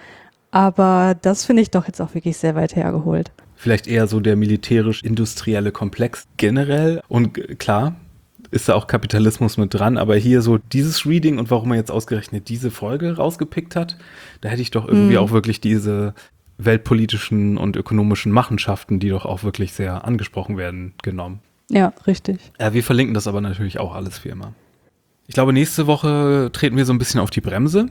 Aber das finde ich doch jetzt auch wirklich sehr weit hergeholt. Vielleicht eher so der militärisch-industrielle Komplex generell. Und g- klar, ist da auch Kapitalismus mit dran, aber hier so dieses Reading und warum er jetzt ausgerechnet diese Folge rausgepickt hat, da hätte ich doch irgendwie mm. auch wirklich diese weltpolitischen und ökonomischen Machenschaften, die doch auch wirklich sehr angesprochen werden, genommen. Ja, richtig. Ja, wir verlinken das aber natürlich auch alles wie immer. Ich glaube, nächste Woche treten wir so ein bisschen auf die Bremse.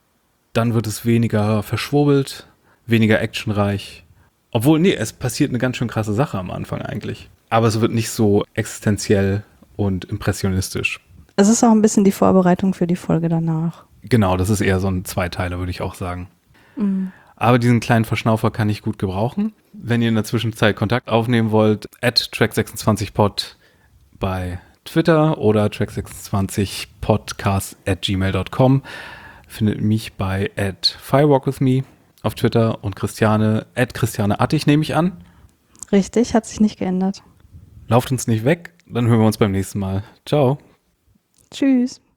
Dann wird es weniger verschwurbelt, weniger actionreich. Obwohl, nee, es passiert eine ganz schön krasse Sache am Anfang eigentlich. Aber es wird nicht so existenziell und impressionistisch. Es ist auch ein bisschen die Vorbereitung für die Folge danach. Genau, das ist eher so ein Zweiteiler, würde ich auch sagen. Mhm. Aber diesen kleinen Verschnaufer kann ich gut gebrauchen. Wenn ihr in der Zwischenzeit Kontakt aufnehmen wollt, at track sechsundzwanzig pod bei Twitter oder track sechsundzwanzig podcast at gmail dot com. Findet mich bei at firewalkwithme auf Twitter und Christiane, at Christiane Attig nehme ich an. Richtig, hat sich nicht geändert. Lauft uns nicht weg, dann hören wir uns beim nächsten Mal. Ciao. Tschüss.